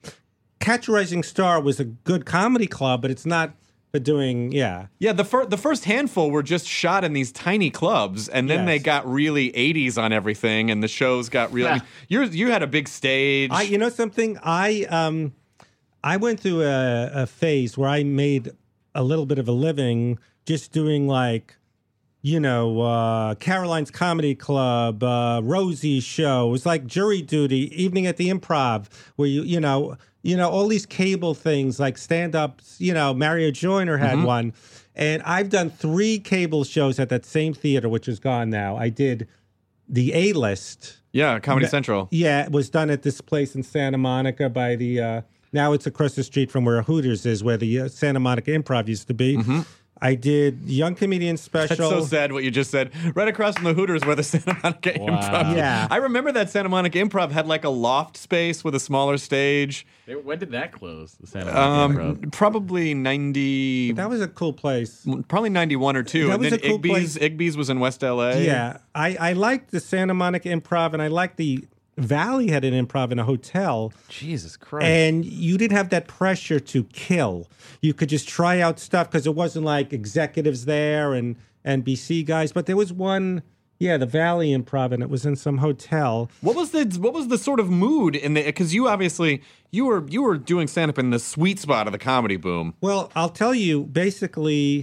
Catch a Rising Star was a good comedy club, but it's not for doing, yeah. yeah, the first the first handful were just shot in these tiny clubs, and then Yes. they got really eighties on everything, and the shows got really. I mean, you you had a big stage. I, you know something? I um, I went through a, a phase where I made a little bit of a living just doing like, you know, uh, Caroline's Comedy Club, uh, Rosie's show. It was like jury duty, evening at the Improv, where you, you know, you know, all these cable things like stand-ups. You know, Mario Joyner had Mm-hmm. one, and I've done three cable shows at that same theater, which is gone now. I did the A-list. Yeah, Comedy Th- Central. Yeah, it was done at this place in Santa Monica by the. Uh, now it's across the street from where Hooters is, where the uh, Santa Monica Improv used to be. Mm-hmm. I did Young Comedian Special. That's so sad what you just said. Right across from the Hooters where the Santa Monica Wow. Improv. Yeah. I remember that Santa Monica Improv had like a loft space with a smaller stage. They- When did that close? The Santa Monica Um, Improv? probably ninety, That was a cool place. probably ninety-one or two. That And was then a cool Igby's, place. Igby's was in West L A. Yeah, I, I liked the Santa Monica Improv, and I liked the Valley had an improv in a hotel. Jesus Christ. And you didn't have that pressure to kill. You could just try out stuff because it wasn't like executives there and N B C guys. But there was one, yeah, the Valley Improv, and it was in some hotel. What was the what was the sort of mood in the? Because you obviously you were you were doing stand up in the sweet spot of the comedy boom. Well, I'll tell you, basically,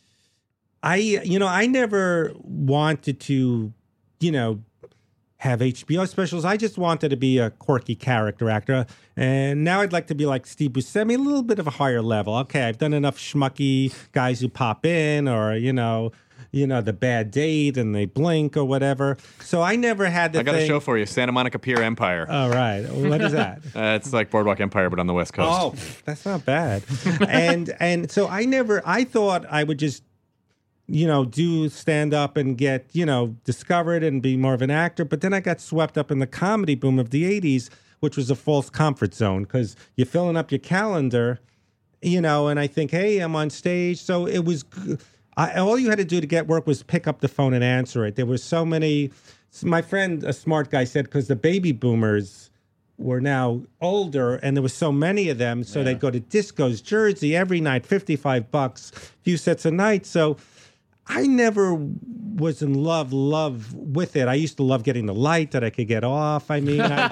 I, you know, I never wanted to, you know, have H B O specials. I just wanted to be a quirky character actor. And now I'd like to be like Steve Buscemi, a little bit of a higher level. Okay, I've done enough schmucky guys who pop in or, you know, you know, The Bad Date and they blink or whatever. So I never had the I got thing. a show for you, Santa Monica Pier Empire. All right. What is that? Uh, it's like Boardwalk Empire, but on the West Coast. Oh, that's not bad. and and so I never, I thought I would just, you know, do stand up and get, you know, discovered and be more of an actor. But then I got swept up in the comedy boom of the eighties, which was a false comfort zone because you're filling up your calendar, you know, and I think, hey, I'm on stage. So it was, I, all you had to do to get work was pick up the phone and answer it. There were so many, my friend, a smart guy said, because the baby boomers were now older and there were so many of them. So Yeah. they'd go to discos, Jersey every night, fifty-five bucks, few sets a night. So I never was in love, love with it. I used to love getting the light that I could get off. I mean, I,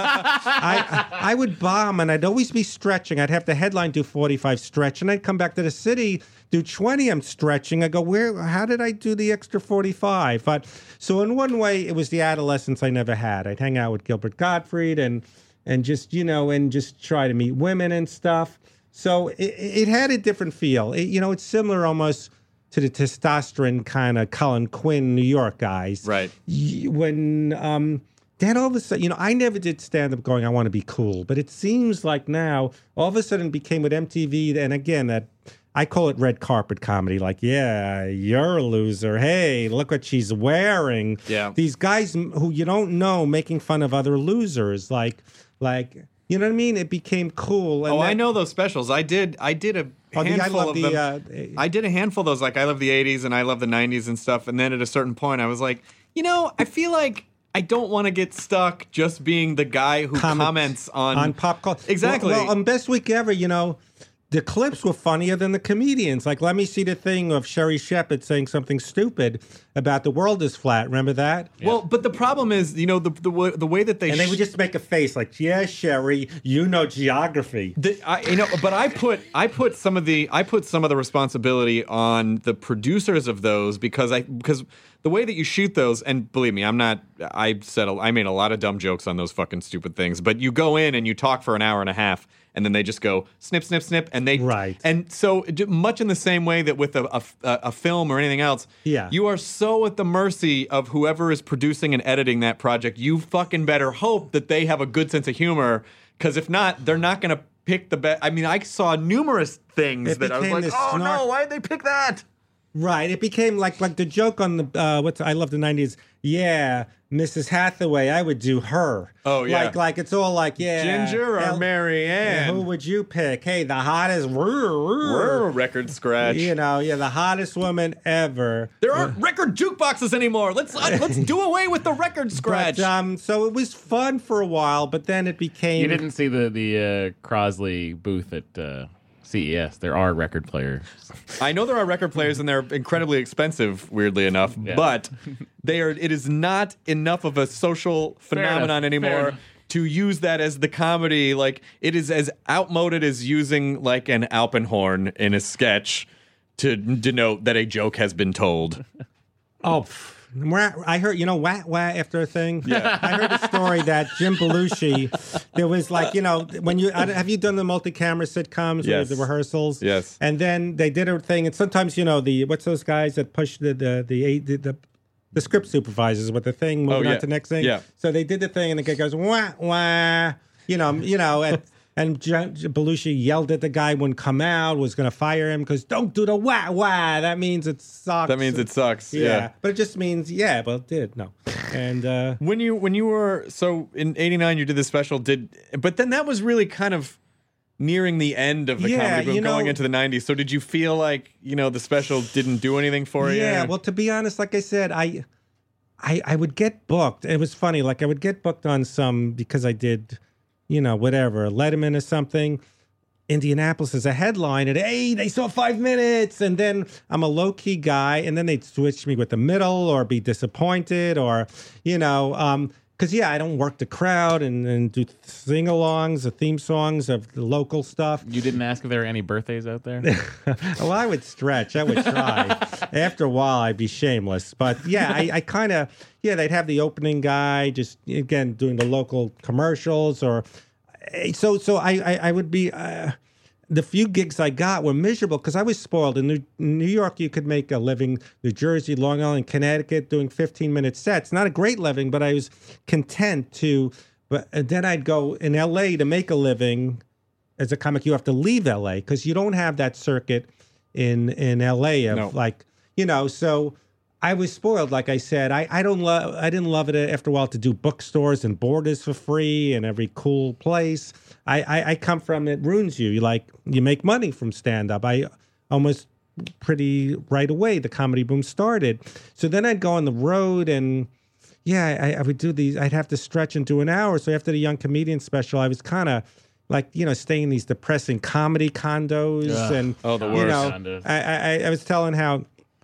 I, I would bomb and I'd always be stretching. I'd have to headline, do forty-five stretch, and I'd come back to the city, do twenty. I'm stretching. I go, where? How did I do the extra forty-five? But so in one way, it was the adolescence I never had. I'd hang out with Gilbert Gottfried and and just you know and just try to meet women and stuff. So it, it had a different feel. It, you know, it's similar almost to the testosterone kind of Colin Quinn New York guys. Right. Y- When um, then all of a sudden, you know, I never did stand up going, I want to be cool. But it seems like now, all of a sudden it became with M T V. And again, that I call it red carpet comedy. Like, yeah, you're a loser. Hey, look what she's wearing. Yeah. These guys m- who you don't know making fun of other losers. Like, like, you know what I mean? It became cool. And Oh, I that- know those specials. I did. I did a Oh, the I handful love of the, them. uh, I did a handful of those. Like I love the eighties and I love the nineties and stuff. And then at a certain point, I was like, you know, I feel like I don't want to get stuck just being the guy who Comment- comments on on pop culture. Exactly. Well, well, on Best Week Ever, you know, the clips were funnier than the comedians. Like, let me see the thing of Sherry Shepard saying something stupid about the world is flat. Remember that? Well, but the problem is, you know, the the, wa- the way that they And they sh- would just make a face like, yeah, Sherry, you know geography. The, I, you know, but I put I put some of the I put some of the responsibility on the producers of those because I because the way that you shoot those, and believe me, I'm not. I said a, I made a lot of dumb jokes on those fucking stupid things. But you go in and you talk for an hour and a half, and then they just go snip, snip, snip, and they Right. And so d- much in the same way that with a, a, a film or anything else, Yeah. you are so at the mercy of whoever is producing and editing that project. You fucking better hope that they have a good sense of humor, because if not, they're not going to pick the best. I mean, I saw numerous things It that I was became like, this oh snark- no, why did they pick that? Right. It became like like the joke on the uh, what's I love the nineties. Yeah, Missus Hathaway, I would do her. Oh, yeah. Like like it's all like yeah. Ginger or El- Mary Yeah, Ann? who would you pick? Hey, the hottest. We're a record scratch. You know, yeah, the hottest woman ever. There aren't record jukeboxes anymore. Let's uh, let's do away with the record scratch. But, um, so it was fun for a while, but then it became. You didn't see the the uh, Crosley booth at uh, C E S. There are record players. I know there are record players and they're incredibly expensive, weirdly enough, Yeah. but they are. It is not enough of a social phenomenon enough, fair anymore enough. to use that as the comedy. Like it is as outmoded as using like an Alpenhorn in a sketch to denote that a joke has been told. Oh, pff, wah- I heard, you know, wah, wah after a thing. Yeah. I heard a story that Jim Belushi, there was like, you know, when you, I don't- have you done the multi-camera sitcoms Yes. with the rehearsals? Yes. And then they did a thing, and sometimes, you know, the, what's those guys that push the, the, the, the, the the script supervisors with the thing moving Oh, yeah. on to the next thing. Yeah. So they did the thing, and the guy goes wah wah. You know, you know, and, and John Belushi yelled at the guy, wouldn't come out, was going to fire him because don't do the wah wah. That means it sucks. That means it sucks. Yeah. Yeah. But it just means yeah. Well, it did no. And uh, When you when you were so in eighty-nine, you did this special. Did but then that was really kind of nearing the end of the Yeah, comedy boom, you know- going into the nineties. So did you feel like you know the special didn't do anything for you? yeah. Well, to be honest, like I said, I. I, I would get booked. It was funny. Like I would get booked on some because I did, you know, whatever, Letterman or something. Indianapolis is a headline, and hey, they saw five minutes, and then I'm a low key guy, and then they'd switch me with the middle, or be disappointed, or you know, um, because yeah, I don't work the crowd and, and do sing-alongs, the theme songs of the local stuff. You didn't ask if there were any birthdays out there? Well, I would stretch. I would try. After a while, I'd be shameless. But yeah, I, I kind of, yeah, they'd have the opening guy just, again, doing the local commercials or, so so I, I, I would be, uh, the few gigs I got were miserable because I was spoiled. In New, New York, you could make a living, New Jersey, Long Island, Connecticut, doing fifteen-minute sets. Not a great living, but I was content to, but and then I'd go in L A to make a living. As a comic, you have to leave L A because you don't have that circuit in in L A of No. like, you know, so I was spoiled, like I said. I, I don't love I didn't love it after a while to do bookstores and Borders for free and every cool place. I, I, I come from it ruins you. You like you make money from stand up. I almost pretty right away the comedy boom started. So then I'd go on the road and yeah, I, I would do these. I'd have to stretch and do an hour. So after the Young Comedian special, I was kind of like, you know, staying in these depressing comedy condos Ugh. and Oh, the you worst. know, Condos. I, I I was telling how,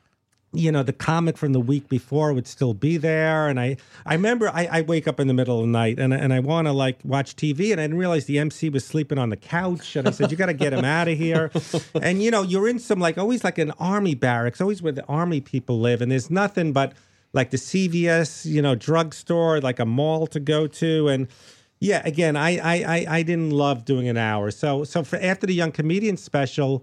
you know, the comic from the week before would still be there. And I, I remember I, I wake up in the middle of the night and, and I want to like watch T V and I didn't realize the M C was sleeping on the couch. And I said, you got to get him out of here. And, you know, you're in some like always like an army barracks, always where the army people live. And there's nothing but like the C V S, you know, drugstore, like a mall to go to. And yeah, again, I, I, I, I didn't love doing an hour. So, so for after the Young Comedian special,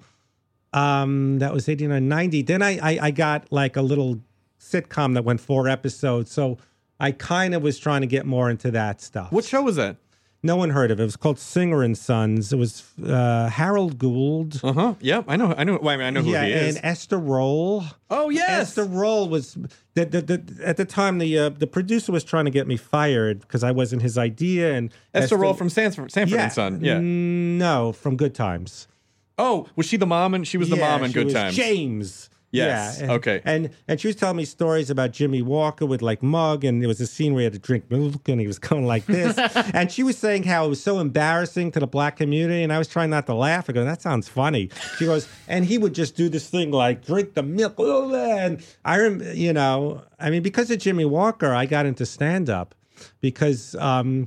Um, that was eighty-nine, ninety. Then I, I, I got like a little sitcom that went four episodes. So I kind of was trying to get more into that stuff. What show was that? No one heard of it. It was called Singer and Sons. It was uh, Harold Gould. Uh huh. Yep. I know. I know. Well, I mean, I know who yeah, he is. and Esther Roll. Oh yes. Esther Roll was the, the, the, at the time the uh, the producer was trying to get me fired because I wasn't his idea. And Esther Roll from Sanford, Sanford yeah, and Son. Yeah. No, from Good Times. Oh, was she the mom? And she was the Yeah, mom in she Good was Times. James. Yes, Yeah, and, okay. And and she was telling me stories about Jimmy Walker with like mug, and there was a scene where he had to drink milk, and he was going like this. And she was saying how it was so embarrassing to the black community, and I was trying not to laugh. I go, that sounds funny. She goes, and he would just do this thing like drink the milk, and I, rem- you know, I mean, because of Jimmy Walker, I got into stand up because um,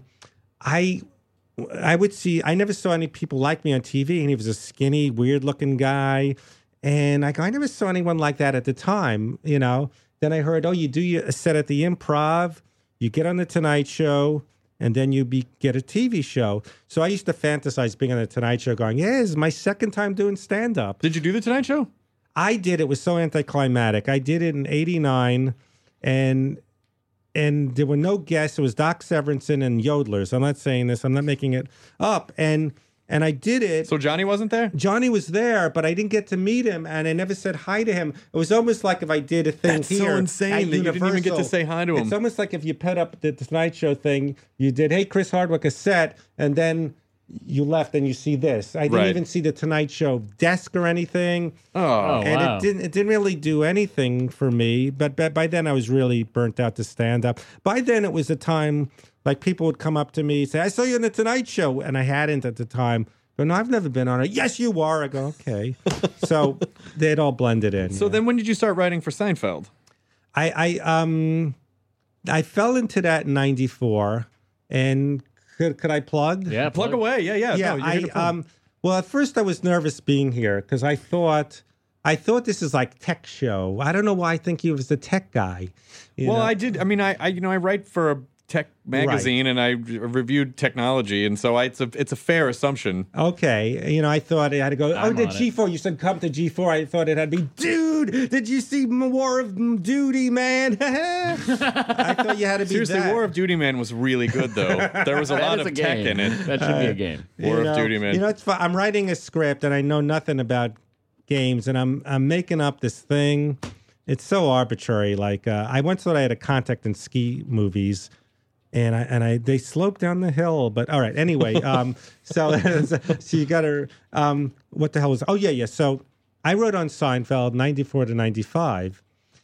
I. I would see, I never saw any people like me on T V, and he was a skinny, weird looking guy. And I go, I never saw anyone like that at the time, you know. Then I heard, oh, you do a set at the Improv, you get on the Tonight Show, and then you be, get a T V show. So I used to fantasize being on the Tonight Show going, yeah, this is my second time doing stand-up. Did you do the Tonight Show? I did. It was so anticlimactic. I did it in eighty-nine, and and there were no guests. It was Doc Severinsen and Yodelers. I'm not saying this. I'm not making it up. And and I did it. So Johnny wasn't there? Johnny was there, but I didn't get to meet him, and I never said hi to him. It was almost like if I did a thing That's so here. insane at that you didn't even get to Universal. say hi to him. It's almost like if you put up the Tonight Show thing, you did, hey, Chris Hardwick, a set, and then you left and you see this. I didn't Right. even see the Tonight Show desk or anything. Oh, Oh, And wow. it didn't it didn't really do anything for me. But, but by then I was really burnt out to stand up. By then it was a time like people would come up to me, say, I saw you on the Tonight Show. And I hadn't at the time. Go, no, I've never been on it. Yes, you are. I go, okay. So they'd all blended in. So yeah. then when did you start writing for Seinfeld? I I um I fell into that in ninety-four. And could could I plug? Yeah, Plug away. Yeah, yeah. Yeah, no, you're I here to plug. um well at first I was nervous being here because I thought I thought this is like tech show. I don't know why I think he was the tech guy. you Well, know? I did. I mean, I, I, you know, I write for a tech magazine, and I re- reviewed technology, and so I, it's a it's a fair assumption. Okay, you know, I thought it had to go. I'm oh, the on G four. You said come to G four. I thought it had to be, dude. Did you see War of Duty, man? I thought you had to be Seriously, that. War of Duty Man was really good, though. There was a That lot is of a tech game. in it. That should be a game. War You of know, Duty Man. You know, it's fun. I'm writing a script, and I know nothing about games, and I'm I'm making up this thing. It's so arbitrary. Like uh, I once thought I had a contact in ski movies. And I and I they slope down the hill, but all right. Anyway, um, so so you got to um, what the hell was? Oh yeah, yeah. So I wrote on Seinfeld ninety-four to ninety-five,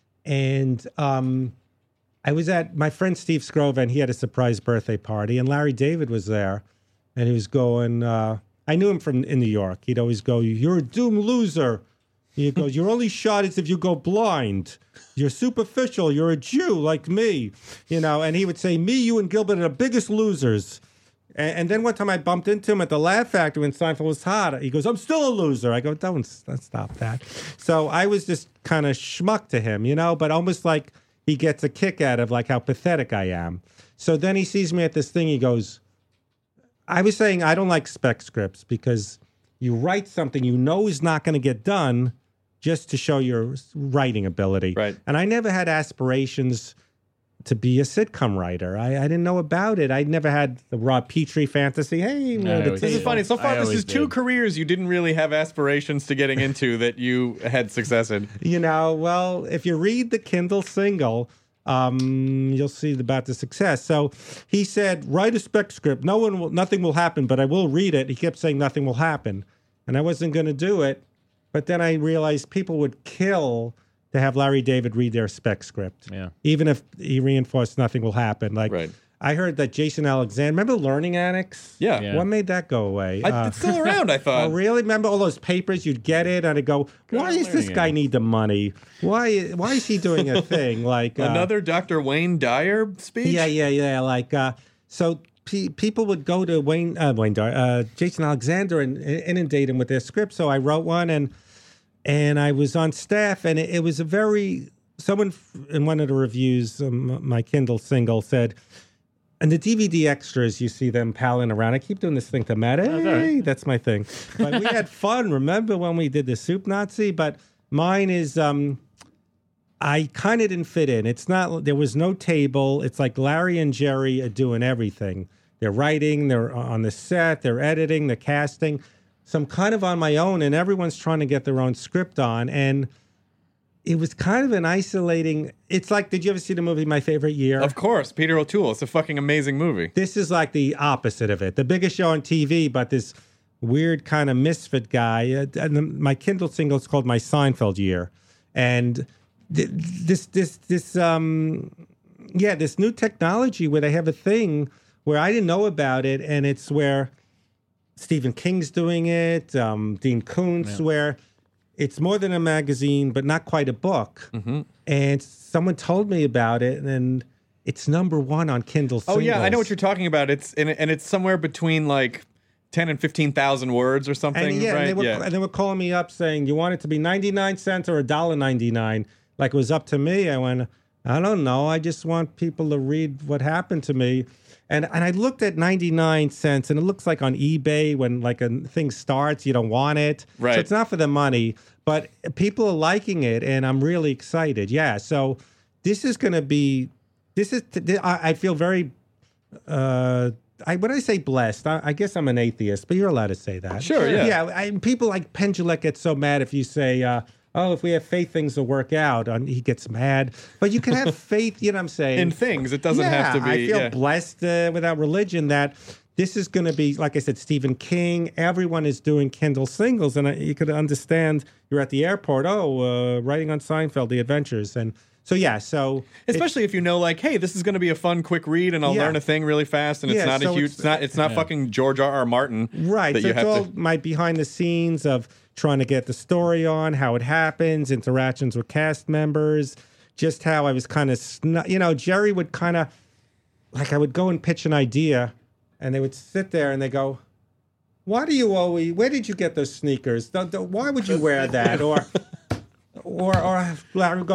and um, I was at my friend Steve Scrova, and he had a surprise birthday party, and Larry David was there, and he was going. Uh, I knew him from in New York. He'd always go, "You're a doomed loser." He goes, "Your only shot is if you go blind. You're superficial. You're a Jew like me." You know, and he would say, "Me, you, and Gilbert are the biggest losers." And, and then one time I bumped into him at the Laugh Factory when Seinfeld was hot. He goes, "I'm still a loser." I go, "Don't, don't stop that." So I was just kind of schmuck to him, you know, but almost like he gets a kick out of like how pathetic I am. So then he sees me at this thing. He goes, I was saying I don't like spec scripts because you write something you know is not going to get done just to show your writing ability. Right. And I never had aspirations to be a sitcom writer. I, I didn't know about it. I never had the Rob Petrie fantasy. Hey, No, the it was- This is table. funny. So far, I this always is two did. careers you didn't really have aspirations to getting into that you had success in. You know, well, if you read the Kindle single, um, you'll see about the success. So he said, write a spec script. No one will, nothing will happen, but I will read it. He kept saying nothing will happen. And I wasn't going to do it. But then I realized people would kill to have Larry David read their spec script. Yeah. Even if he reinforced nothing will happen. Like, Right. I heard that Jason Alexander, remember Learning Annex? Yeah. Yeah. What made that go away? I, Uh, it's still around, I Oh, thought. really? Remember all those papers? You'd get it, and I'd go, "Why on, does this learning guy it." need the money? Why? Why is he doing a thing like uh, Another Doctor Wayne Dyer speech? Yeah, yeah, yeah. Like uh, so, pe- people would go to Wayne, uh, Wayne, Dar- uh, Jason Alexander, and, and inundate him with their script. So I wrote one, and and I was on staff, and it, it was a very someone f- in one of the reviews, um, my Kindle single said. And the D V D extras, you see them palling around. I keep doing this thing to Matt. Hey, all right. that's my thing. But we had fun. Remember when we did the Soup Nazi? But mine is, um, I kind of didn't fit in. It's not, there was no table. It's like Larry and Jerry are doing everything. They're writing, they're on the set, they're editing, they're casting. So I'm kind of on my own, and everyone's trying to get their own script on. And it was kind of an isolating, it's like, did you ever see the movie My Favorite Year? Of course, Peter O'Toole. It's a fucking amazing movie. This is like the opposite of it. The biggest show on T V, but this weird kind of misfit guy. Uh, and the, my Kindle single is called My Seinfeld Year. And th- this, this, this, um, yeah, this new technology where they have a thing where I didn't know about it. And it's where Stephen King's doing it, um, Dean Koontz, where it's more than a magazine, but not quite a book. Mm-hmm. And someone told me about it, and it's number one on Kindle Oh singles. yeah, I know what you're talking about. It's and, and it's somewhere between like ten and fifteen thousand words or something, And yeah, right? and they, were, yeah. and they were calling me up saying, you want it to be ninety-nine cents or one dollar ninety-nine? Like it was up to me. I went, I don't know. I just want people to read what happened to me. And and I looked at ninety-nine cents, and it looks like on eBay when like a thing starts, you don't want it. Right. So it's not for the money, but people are liking it, and I'm really excited. Yeah. So this is going to be, this is, I, I feel very, uh, I when I say blessed, I, I guess I'm an atheist, but you're allowed to say that. Sure, yeah. Yeah, I, people like Pendulek get so mad if you say, uh, oh, if we have faith, things will work out. And he gets mad. But you can have faith, you know what I'm saying? In things, it doesn't yeah, have to be. I feel yeah. blessed uh, without religion that this is going to be, like I said, Stephen King. Everyone is doing Kindle singles. And I, you could understand you're at the airport, oh, uh, writing on Seinfeld, The Adventures. And so, yeah, so. Especially if you know, like, hey, this is going to be a fun, quick read, and I'll Yeah. learn a thing really fast, and it's Yeah, not a so huge, it's- it's, not, it's not fucking George R. R. Martin, Right. That So you it's have all to. my behind the scenes of trying to get the story on, how it happens, interactions with cast members, just how I was kind of, snu- you know, Jerry would kind of, like I would go and pitch an idea, and they would sit there and they go, why do you always, where did you get those sneakers? Don't- don't- Why would you wear that? Or, or, or Larry would go,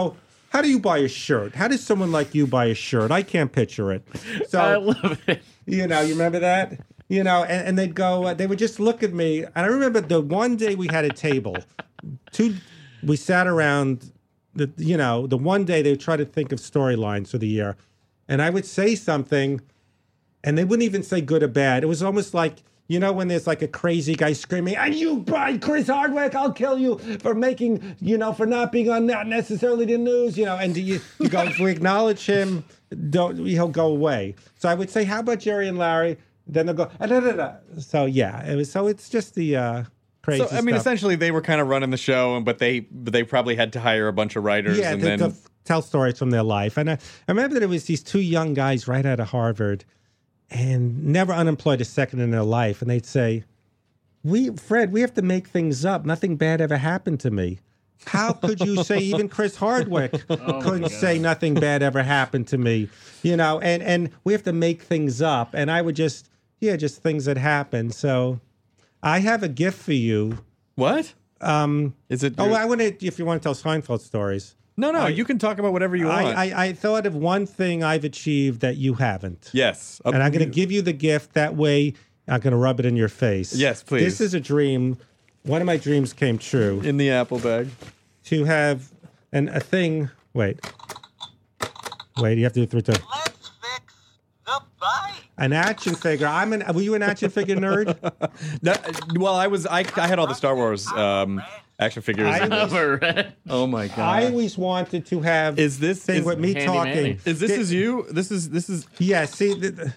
How do you buy a shirt? How does someone like you buy a shirt? I can't picture it. So I love it. You know, you remember that? You know, and, and they'd go, uh, they would just look at me. And I remember the one day we had a table. Two, we sat around, the, you know, the one day they would try to think of storylines for the year. And I would say something, and they wouldn't even say good or bad. It was almost like, you know, when there's like a crazy guy screaming, and you buy Chris Hardwick, I'll kill you for making, you know, for not being on not necessarily the news, you know, and do you, you go, if we acknowledge him, don't, he'll go away. So I would say, how about Jerry and Larry? Then they'll go, ah, da, da, da. So yeah, it was, so it's just the uh, crazy So, I mean, stuff. essentially they were kind of running the show, but they but they probably had to hire a bunch of writers. Yeah, and to, then... to tell stories from their life. And I, I remember that it was these two young guys right out of Harvard and never unemployed a second in their life. And they'd say, "We, Fred, we have to make things up. Nothing bad ever happened to me." How could you say even Chris Hardwick Oh couldn't say nothing bad ever happened to me? You know, and, and we have to make things up. And I would just, yeah, just things that happen. So I have a gift for you. What? Um, Is it? oh, your- I want to, if you want to tell Seinfeld stories. no, no. I- you can talk about whatever you want. I, I, I thought of one thing I've achieved that you haven't. yes. And I'm going to give you the gift. That way, I'm going to rub it in your face. Yes, please. This is a dream. One of my dreams came true. in the apple bag. To have an, a thing. Wait. Wait, you have to do it three times. Let's fix the bike. An action figure. I'm an. Were you an action figure nerd? No, well, I was. I, I had all the Star Wars um, action figures. I- Cover it. oh my god! I always wanted to have. Is this- thing is- with me Handy talking? Manny. is this Thi- is you? This is this is. Yeah. See. The, the-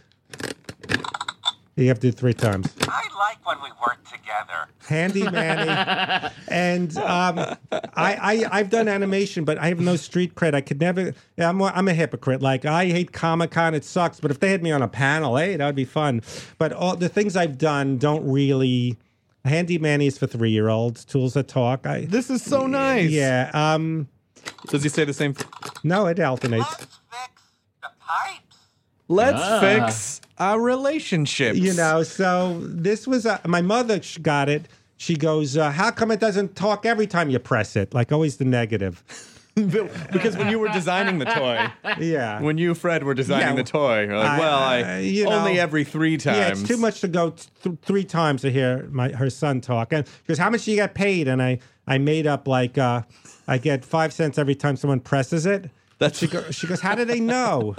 you have to do it three times. I like when we work together. Handy Manny. And um, I, I, I've done animation, but I have no street cred. I could never, yeah, I'm, I'm a hypocrite. Like, I hate Comic-Con, it sucks, but if they had me on a panel, hey, that would be fun. But all the things I've done don't really, Handy Manny is for three-year-olds, Tools That Talk. I, This is so nice. yeah, um, Does he say the same? Th- no, it alternates. Let's fix the pipes. Let's Ah. fix our relationships. You know, so this was, uh, my mother sh- got it. She goes, uh, how come it doesn't talk every time you press it? Like, always the negative. because when you were designing the toy, Yeah. when you Fred were designing Yeah, the toy, you're like, I- well, I I- you only know, every three times. Yeah, it's too much to go th- three times to hear my her son talk. And she goes, "How much do you get paid?" And I, I made up like uh, I get five cents every time someone presses it. That's She, go, she goes, "How do they know?"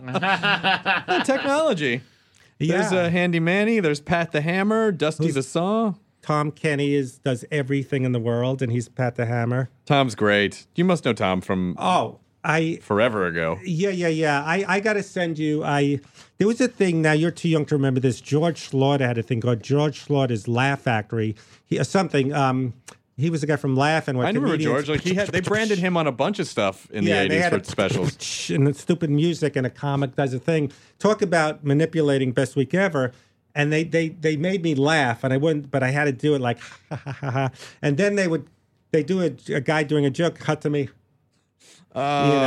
technology. There's Yeah. uh, Handy Manny. There's Pat the Hammer. Dusty Who's- the Saw. Tom Kenny is does everything in the world, and he's Pat the Hammer. Tom's great. You must know Tom from Oh, I forever ago. yeah yeah yeah. I I gotta send you. I there was a thing. Now you're too young to remember this. George Slaughter had a thing called George Slaughter's Laugh Factory. He uh, something. Um, he was a guy from Laugh and what I remember comedians- George. Like he had, they branded him on a bunch of stuff in Yeah, the they eighties had for a specials. and the stupid music and a comic does a thing. Talk about manipulating Best Week Ever. And they, they, they made me laugh, and I wouldn't, but I had to do it like, ha, ha, ha, ha. And then they would, they do a, a guy doing a joke, cut to me. Oh. You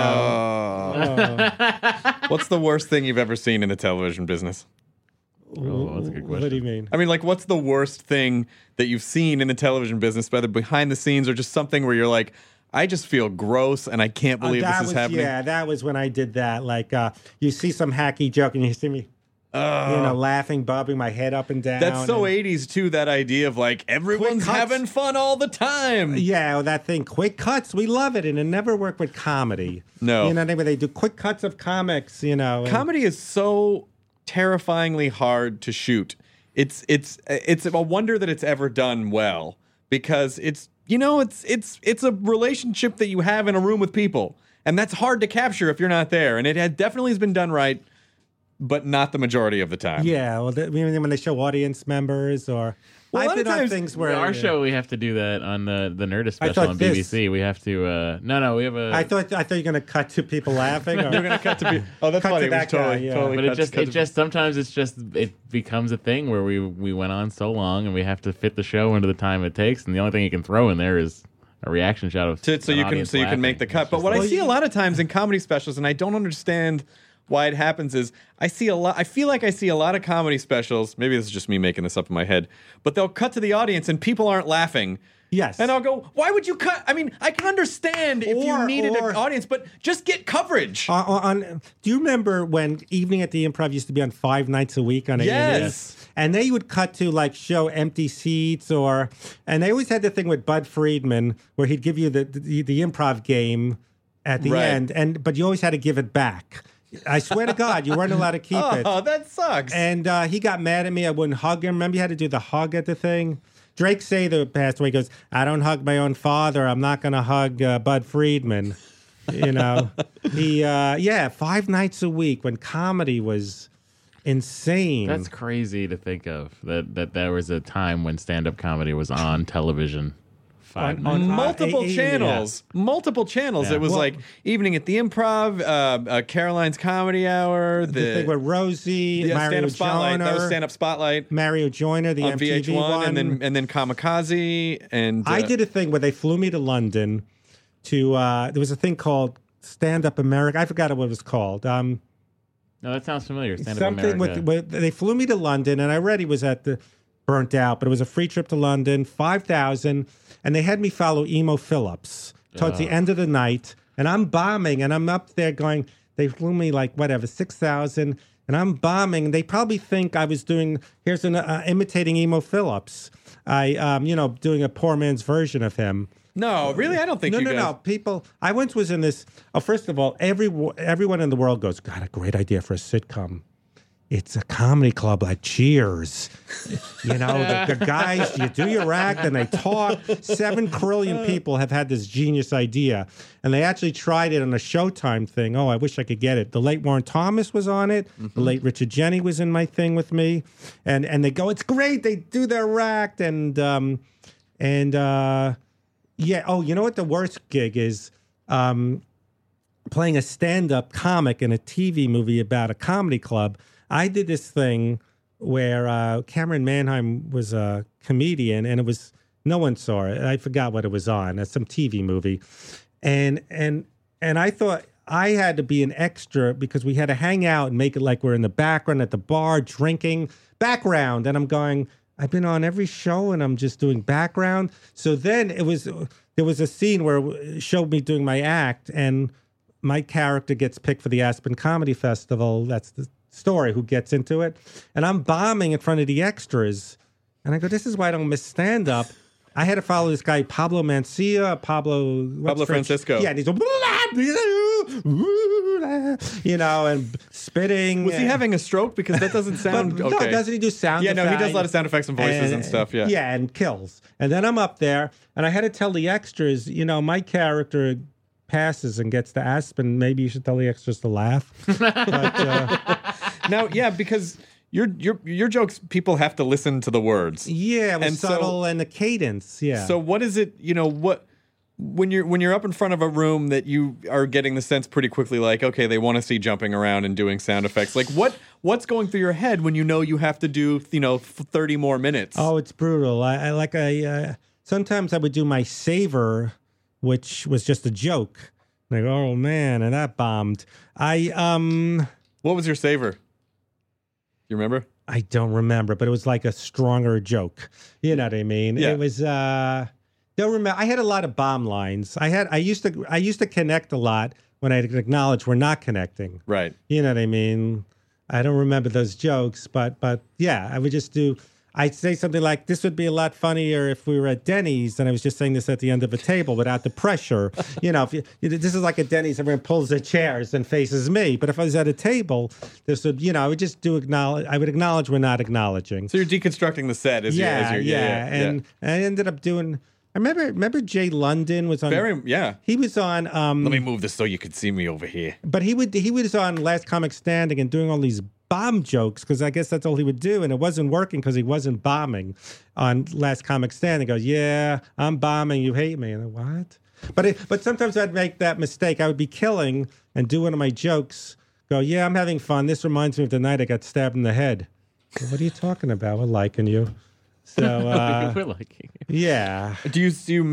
know, What's the worst thing you've ever seen in the television business? Oh, that's a good question. What do you mean? I mean, like, what's the worst thing that you've seen in the television business, whether behind the scenes or just something where you're like, I just feel gross and I can't Uh, believe that this is was, happening? Yeah, that was when I did that. Like, uh, you see some hacky joke, and you see me, you know, laughing, bobbing my head up and down. That's so and- eighties too, that idea of like everyone's cuts. having fun all the time. Yeah, well, that thing, quick cuts, we love it, and it never worked with comedy. No. You know, what I mean? They do quick cuts of comics, you know. and- Comedy is so terrifyingly hard to shoot. It's it's it's a wonder that it's ever done well, because it's you know it's it's it's a relationship that you have in a room with people, and that's hard to capture if you're not there. And it had definitely has been done right, but not the majority of the time. Yeah, well, the, when they show audience members or Well, a lot I've of been on times- things where Our yeah. show, we have to do that on the the Nerdist I special thought on B B this- C. We have to. Uh, no, no, we have a. I thought I thought you were gonna cut to people laughing. Or, You're gonna cut to be. Oh, that's Cut to funny. It was that guy, totally, yeah. totally but it cut- just cut it to- just sometimes it's just it becomes a thing where we we went on so long and we have to fit the show into the time it takes, and the only thing you can throw in there is a reaction shot of to, so an you can audience so you can laughing. make the cut. It's But just what I like- see a lot of times in comedy specials, and I don't understand why it happens is I see a lot. I feel like I see a lot of comedy specials. Maybe this is just me making this up in my head, but they'll cut to the audience and people aren't laughing. Yes. And I'll go, why would you cut? I mean, I can understand if you Or- needed or- an audience, but just get coverage. On, on, do you remember when Evening at the Improv used to be on five nights a week on A and E? Yes. And they would cut to like show empty seats or, and they always had the thing with Bud Friedman where he'd give you the the, the improv game at the Right. end, and but you always had to give it back. I swear to God, you weren't allowed to keep it. Oh, that sucks. And uh, he got mad at me. I wouldn't hug him. Remember, you had to do the hug at the thing. Drake Sather passed away. He goes, I don't hug my own father. I'm not going to hug uh, Bud Friedman. You know, he, uh, yeah, five nights a week when comedy was insane. That's crazy to think of that that there was a time when stand-up comedy was on television. Five On- nights. on- multiple Uh, yeah. channels, multiple channels. Yeah. It was Well- like Evening at the Improv, uh, uh, Caroline's Comedy Hour, the, the thing with Rosie, yeah, Mario stand-up spotlight. Joyner, That was stand-up spotlight Mario Joyner, the on M T V V H one, one. and then and then Kamikaze, and uh, I did a thing where they flew me to London to, uh, there was a thing called Stand Up America. I forgot what it was called. Um, No, that sounds familiar. Stand-up something America. with, with they flew me to London, and I already was at the burnt out, but it was a free trip to London, five thousand, and they had me follow Emo Phillips towards the end of the night, and I'm bombing, and I'm up there going, they flew me like whatever six thousand, and I'm bombing. They probably think I was doing here's an uh, imitating Emo Phillips. I um you know doing a poor man's version of him. no, really, I don't think No, you no, guys. no. People, I once was in this. Oh, first of all, every everyone in the world goes, "God, a great idea for a sitcom." It's a comedy club like Cheers. You know, the, the guys, you do your act and they talk. Seven trillion people have had this genius idea. And they actually tried it on a Showtime thing. Oh, I wish I could get it. The late Warren Thomas was on it. Mm-hmm. The late Richard Jenny was in my thing with me. And and they go, it's great. They do their act. And, um, and uh, yeah. Oh, you know what the worst gig is? Um, playing a stand-up comic in a T V movie about a comedy club. I did this thing where uh, Cameron Manheim was a comedian, and it was no one saw it. I forgot what it was on. It's some T V movie, and and and I thought I had to be an extra because we had to hang out and make it like we're in the background at the bar drinking background. And I'm going, I've been on every show, and I'm just doing background. So then it was there was a scene where it showed me doing my act, and my character gets picked for the Aspen Comedy Festival. That's the story, who gets into it. And I'm bombing in front of the extras. And I go, this is why I don't miss stand-up. I had to follow this guy, Pablo Mancia, Pablo... what's Pablo French? Francisco. Yeah, and he's going... You know, and spitting. Was he having a stroke? Because that doesn't sound But, okay. No, doesn't he do sound Yeah, no, he effects? does a lot of sound effects and voices and stuff, yeah. Yeah, and kills. And then I'm up there, and I had to tell the extras, you know, my character passes and gets to Aspen. Maybe you should tell the extras to laugh. But, uh, Now, yeah, because your your your jokes, people have to listen to the words. yeah, it was And so- subtle and the cadence. Yeah. So what is it, you know, what when you're when you're up in front of a room that you are getting the sense pretty quickly like, okay, they want to see jumping around and doing sound effects. Like what what's going through your head when you know you have to do, you know, thirty more minutes? Oh, it's brutal. I, I like I uh, sometimes I would do my saver, which was just a joke. Like, oh man, and that bombed. I um What was your saver? You remember? I don't remember, but it was like a stronger joke. You know what I mean? Yeah. It was uh don't remember. I had a lot of bomb lines. I had I used to I used to connect a lot when I acknowledge we're not connecting. Right. You know what I mean? I don't remember those jokes, but but yeah, I would just do I'd say something like, this would be a lot funnier if we were at Denny's and I was just saying this at the end of a table without the pressure. You know, if you, this is like at Denny's, everyone pulls their chairs and faces me. But if I was at a table, this would, you know, I would just do acknowledge, I would acknowledge we're not acknowledging. So you're deconstructing the set as yeah, you as you're yeah, yeah, yeah, And I ended up doing, I remember, remember Jay London was on. Very yeah. He was on. Um, Let me move this so you could see me over here. But he would he was on Last Comic Standing and doing all these bomb jokes because I guess that's all he would do, and it wasn't working because he wasn't bombing on Last Comic Standing. He goes, yeah, I'm bombing, you hate me. And I'm, what? But it, but sometimes I'd make that mistake. I would be killing and do one of my jokes. Go, yeah, I'm having fun. This reminds me of the night I got stabbed in the head. Well, what are you talking about? We're liking you. So uh, We're liking it. yeah. Do you do you miss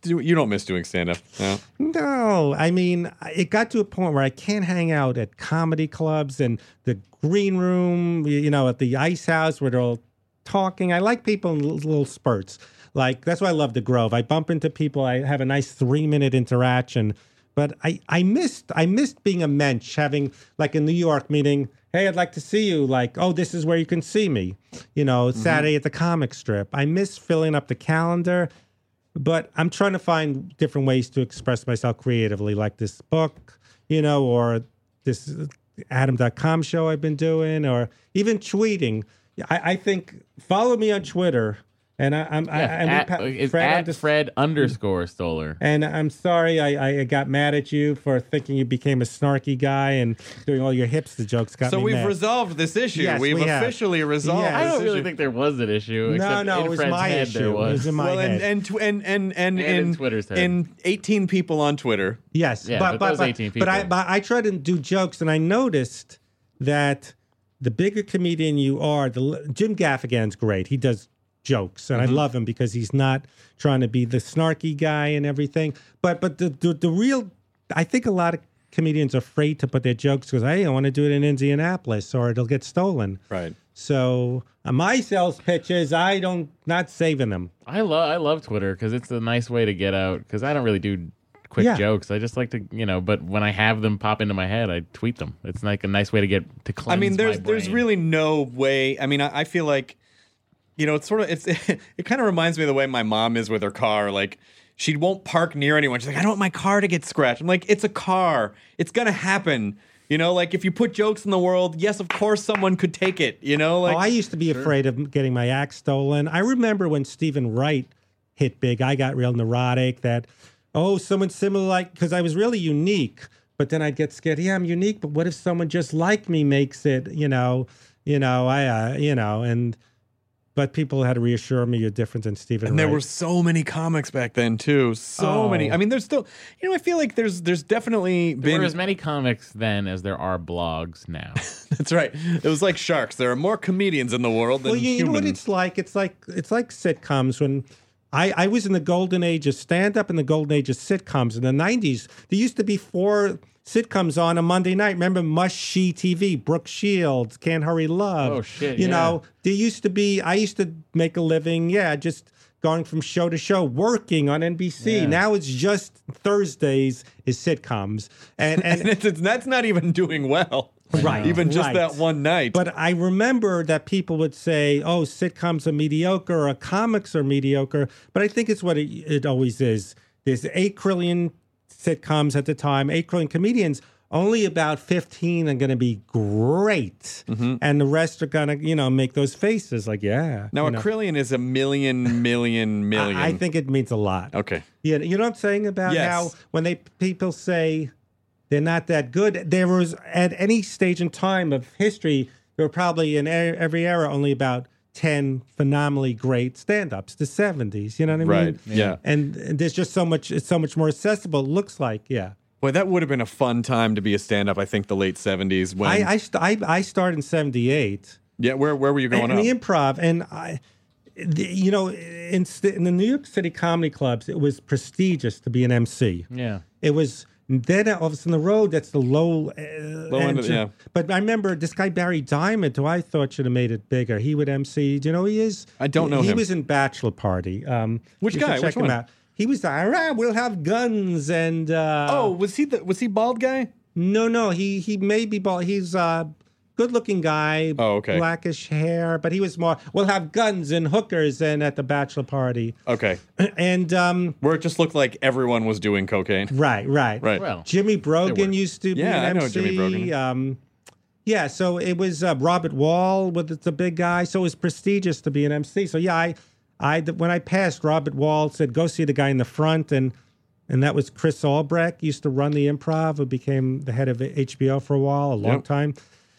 do, you don't miss doing stand up. No. No, I mean, it got to a point where I can't hang out at comedy clubs and the green room, you know, at the Ice House where they're all talking. I like people in little, little spurts. Like, that's why I love the Grove. I bump into people. I have a nice three minute interaction. But I, I missed I missed being a mensch, having like a New York meeting. Hey, I'd like to see you. Like, oh, this is where you can see me. You know, mm-hmm. Saturday at the comic strip. I miss filling up the calendar, but I'm trying to find different ways to express myself creatively, like this book, you know, or this Adam dot com show I've been doing, or even tweeting. I, I think follow me on Twitter. And I, I'm, yeah, I, I'm at, pa- it's Fred, at under- Fred underscore Stoller. And I'm sorry I, I got mad at you for thinking you became a snarky guy and doing all your hipster jokes. Got so me we've mad. resolved this issue. Yes, we've we have. officially resolved. Yes. I don't this really issue. think there was an issue. No, except no, in it was Fred's my head issue. There It was. was in my well, head. and and tw- and and and, And in and Twitter's head. and eighteen people on Twitter. Yes, Yeah, but but those but, eighteen but I people. but I try to do jokes, and I noticed that the bigger comedian you are, the Jim Gaffigan's great. He does jokes, and Mm-hmm. I love him because he's not trying to be the snarky guy and everything. But but the the, the real, I think a lot of comedians are afraid to put their jokes because hey, I want to do it in Indianapolis or it'll get stolen. Right. So uh, my sales pitches, I don't not saving them. I love I love Twitter because it's a nice way to get out. Because I don't really do quick Yeah. jokes. I just like to, you know. But when I have them pop into my head, I tweet them. It's like a nice way to get to cleanse. I mean, there's my there's brain. really no way. I mean, I, I feel like, you know, it's sort of it's it kind of reminds me of the way my mom is with her car. Like, she won't park near anyone. She's like, I don't want my car to get scratched. I'm like, it's a car. It's gonna happen. You know, like if you put jokes in the world, yes, of course someone could take it. You know, like oh, I used to be afraid of getting my act stolen. I remember when Stephen Wright hit big, I got real neurotic that, oh, someone similar, like, because I was really unique. But then I'd get scared. Yeah, I'm unique, but what if someone just like me makes it, you know, you know, I, uh, you know, and, but people had to reassure me you're different than Stephen And there Wright. were so many comics back then too. So Oh. many. I mean, there's still. You know, I feel like there's there's definitely There been. were as many comics then as there are blogs now. That's right. It was like sharks. There are more comedians in the world than Well, you, you know humans. what it's like? It's like it's like sitcoms. When I, I was in the golden age of stand-up and the golden age of sitcoms in the nineties, there used to be four sitcoms on a Monday night. Remember Must-She T V, Brooke Shields, Can't Hurry Love. Oh, shit, You yeah. know, there used to be, I used to make a living, yeah, just going from show to show, working on N B C. Yeah. Now it's just Thursdays is sitcoms. And, and, and it's, it's, that's not even doing well. Right, Even just right. that one night. But I remember that people would say, oh, sitcoms are mediocre or comics are mediocre. But I think it's what it, it always is. There's eight trillion sitcoms at the time, eight trillion comedians. Only about fifteen are going to be great. And the rest are going to, you know, make those faces like, yeah. now you a know. trillion is a million, million, million. I, I think it means a lot. Okay. Yeah, you know what I'm saying about Yes. how when they people say they're not that good, there was at any stage in time of history, there were probably in e- every era only about ten phenomenally great stand-ups, the seventies, you know what I mean? Right, yeah. And, and there's just so much, it's so much more accessible, it looks like, yeah. Boy, that would have been a fun time to be a stand-up. I think the late seventies when. I I, st- I I started in seventy-eight. yeah, where where were you going in up? the improv, and I, the, you know, in, st- in the New York City comedy clubs, it was prestigious to be an M C. Yeah. It was then all of a sudden the road. That's the low, uh, Low end of the- yeah. But I remember this guy Barry Diamond, who I thought should have made it bigger. He would M C. Do you know who he is? I don't know he, him. He was in Bachelor Party. Um, Which you should guy? Check Which him one? out. He was all right. We'll have guns and. Uh, oh, was he the was he bald guy? no, no. He he may be bald. He's a good-looking guy. Oh, okay. Blackish hair, but he was more. We'll have guns and hookers and at the bachelor party. Okay, And um, where it just looked like everyone was doing cocaine. right, right, Right. Well, Jimmy They Brogan were. used to be Yeah, an I know M C. Jimmy Brogan. Um, yeah, so it was uh, Robert Wall with the big guy. So it was prestigious to be an M C. So yeah, I, I when I passed, Robert Wall said, "Go see the guy in the front," and and that was Chris Albrecht. Used to run the Improv, who became the head of H B O for a while, a long Yep. time.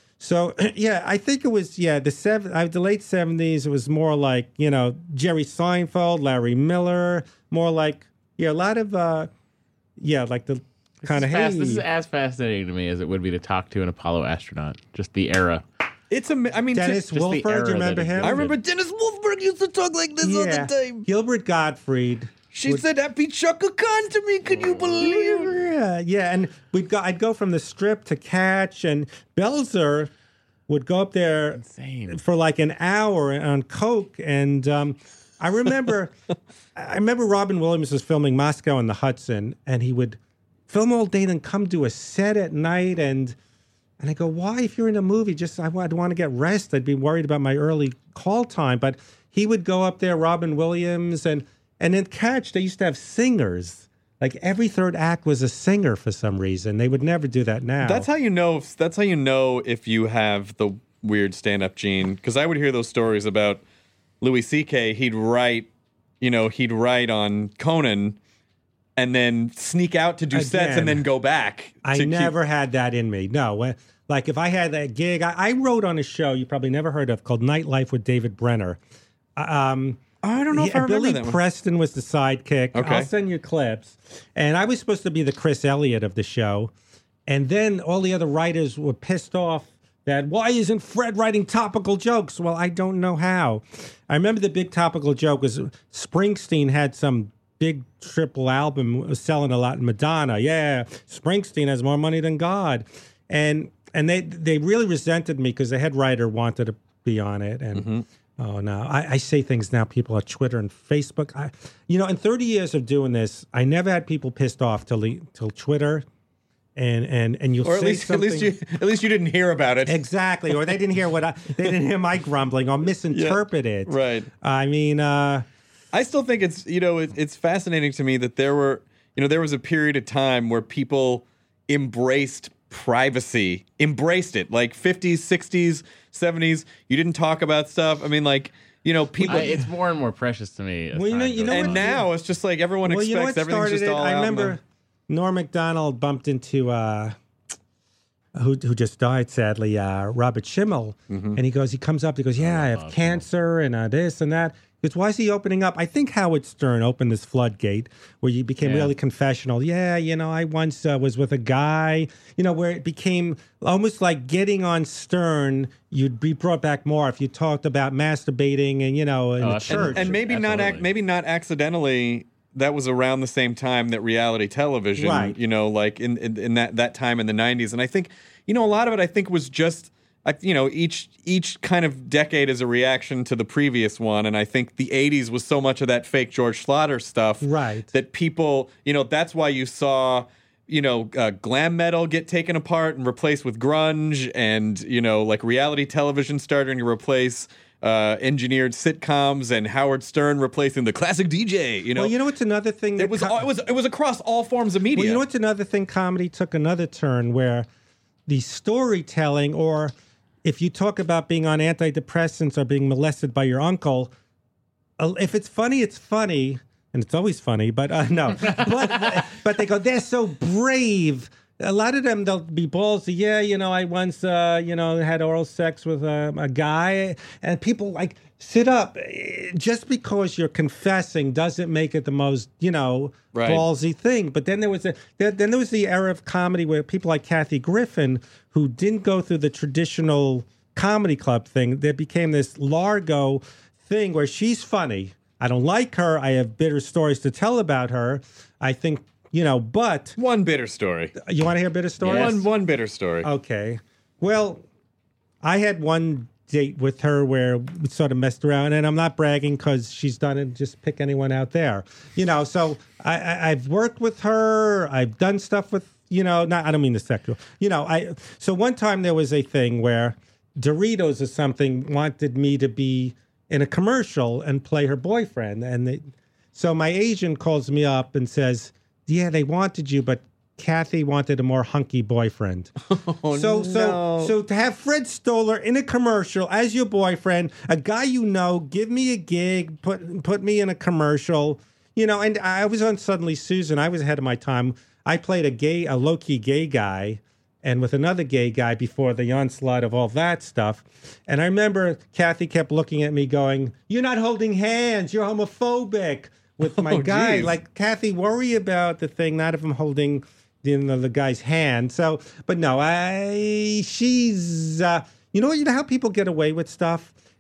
So yeah, I think it was yeah the seven uh, the late seventies. It was more like you know Jerry Seinfeld, Larry Miller, more like yeah a lot of uh yeah like the kind of This is fast- hey This is as fascinating to me as it would be to talk to an Apollo astronaut. Just the era. It's a. I mean, to- Dennis just the Wolford. era Do you remember that him? existed. I remember Dennis Wolfberg used to talk like this all the time. Gilbert Gottfried. She would, said happy Chaka Khan to me. Could you believe it? Yeah, yeah. And we'd go. I'd go from the strip to Catch, and Belzer would go up there Insane. for like an hour on coke. And um, I remember, I remember Robin Williams was filming Moscow on the Hudson, and he would film all day, then come to a set at night, and and I go, why? If you're in a movie, just I would want to get rest. I'd be worried about my early call time, but he would go up there, Robin Williams, and and then Catch. They used to have singers. Like every third act was a singer for some reason. They would never do that now. That's how you know. If, that's how you know if you have the weird stand-up gene. Because I would hear those stories about Louis C K. He'd write, you know, he'd write on Conan, and then sneak out to do Again, sets, and then go back. I to never keep... had that in me. No, when, like if I had that gig, I, I wrote on a show you probably never heard of called Nightlife with David Brenner. Um, I don't know he, if I remember Billy that one. Preston was the sidekick. Okay. I'll send you clips. And I was supposed to be the Chris Elliott of the show. And then all the other writers were pissed off that, why isn't Fred writing topical jokes? Well, I don't know how. I remember the big topical joke was Springsteen had some big triple album, was selling a lot in Madonna. Yeah, Springsteen has more money than God. And and they, they really resented me because the head writer wanted to be on it. And Mm-hmm. Oh, no. I, I say things now, people on Twitter and Facebook. I, you know, in thirty years of doing this, I never had people pissed off till, till Twitter. And, and, and you'll Or at say least, at something. least you, at least you didn't hear about it. Exactly. Or they didn't hear what I, they didn't hear my grumbling or misinterpret Yeah, it. right. I mean, uh, I still think it's, you know, it, it's fascinating to me that there were, you know, there was a period of time where people embraced privacy, embraced it, like fifties, sixties, seventies. You didn't talk about stuff. I mean, like, you know, people. I, it's more and more precious to me. as Well, you know- time you know goes and on. now it's just like everyone well, expects you know what everything's started just it? all I out in remember Norm Macdonald bumped into, uh, who who just died sadly, uh, Robert Schimmel, and he goes, he comes up, he goes, yeah, I have cancer and uh, this and that. He goes, why is he opening up? I think Howard Stern opened this floodgate where you became Yeah. really confessional. Yeah, you know, I once uh, was with a guy, you know, where it became almost like getting on Stern. You'd be brought back more if you talked about masturbating and, you know, in Oh, the absolutely. church. And maybe not, ac- Absolutely. maybe not accidentally. That was around the same time that reality television, Right. you know, like in, in in that that time in the nineties. And I think, you know, a lot of it, I think, was just, I, you know, each each kind of decade is a reaction to the previous one. And I think the eighties was so much of that fake George Slaughter stuff, Right. that people, you know, that's why you saw, you know, uh, glam metal get taken apart and replaced with grunge, and, you know, like reality television starting to replace uh, engineered sitcoms, and Howard Stern replacing the classic D J. You know, well, you know what's another thing? it that was co- all, it was it was across all forms of media. Well, you know what's another thing? Comedy took another turn where the storytelling, or if you talk about being on antidepressants or being molested by your uncle, uh, if it's funny, it's funny, and it's always funny. But uh, no, but, but they go, they're so brave. A lot of them, they'll be ballsy. Yeah, you know, I once, uh, you know, had oral sex with a, a guy, and people like sit up. Just because you're confessing doesn't make it the most, you know, Right. ballsy thing. But then there was a then then there was the era of comedy where people like Kathy Griffin, who didn't go through the traditional comedy club thing, there became this Largo thing where she's funny. I don't like her. I have bitter stories to tell about her. I think. You know, but one bitter story. You want to hear a bitter story? One one bitter story. Okay. Well, I had one date with her where we sort of messed around, and I'm not bragging because she's done it. Just pick anyone out there, you know. So I, I, I've worked with her. I've done stuff with, you know. Not I don't mean the sexual. You know, I. So one time there was a thing where Doritos or something wanted me to be in a commercial and play her boyfriend, and they, so my agent calls me up and says, yeah, they wanted you, but Kathy wanted a more hunky boyfriend. Oh, so, no. so, so to have Fred Stoller in a commercial as your boyfriend, a guy you know, give me a gig, put put me in a commercial, you know. And I was on Suddenly Susan. I was ahead of my time. I played a gay, a low key gay guy, and with another gay guy before the onslaught of all that stuff. And I remember Kathy kept looking at me, going, "You're not holding hands. You're homophobic." With my Oh, guy, geez. like Kathy, worry about the thing, not if I'm holding the, you know, the guy's hand. So, but no, I she's uh, you know you know how people get away with stuff.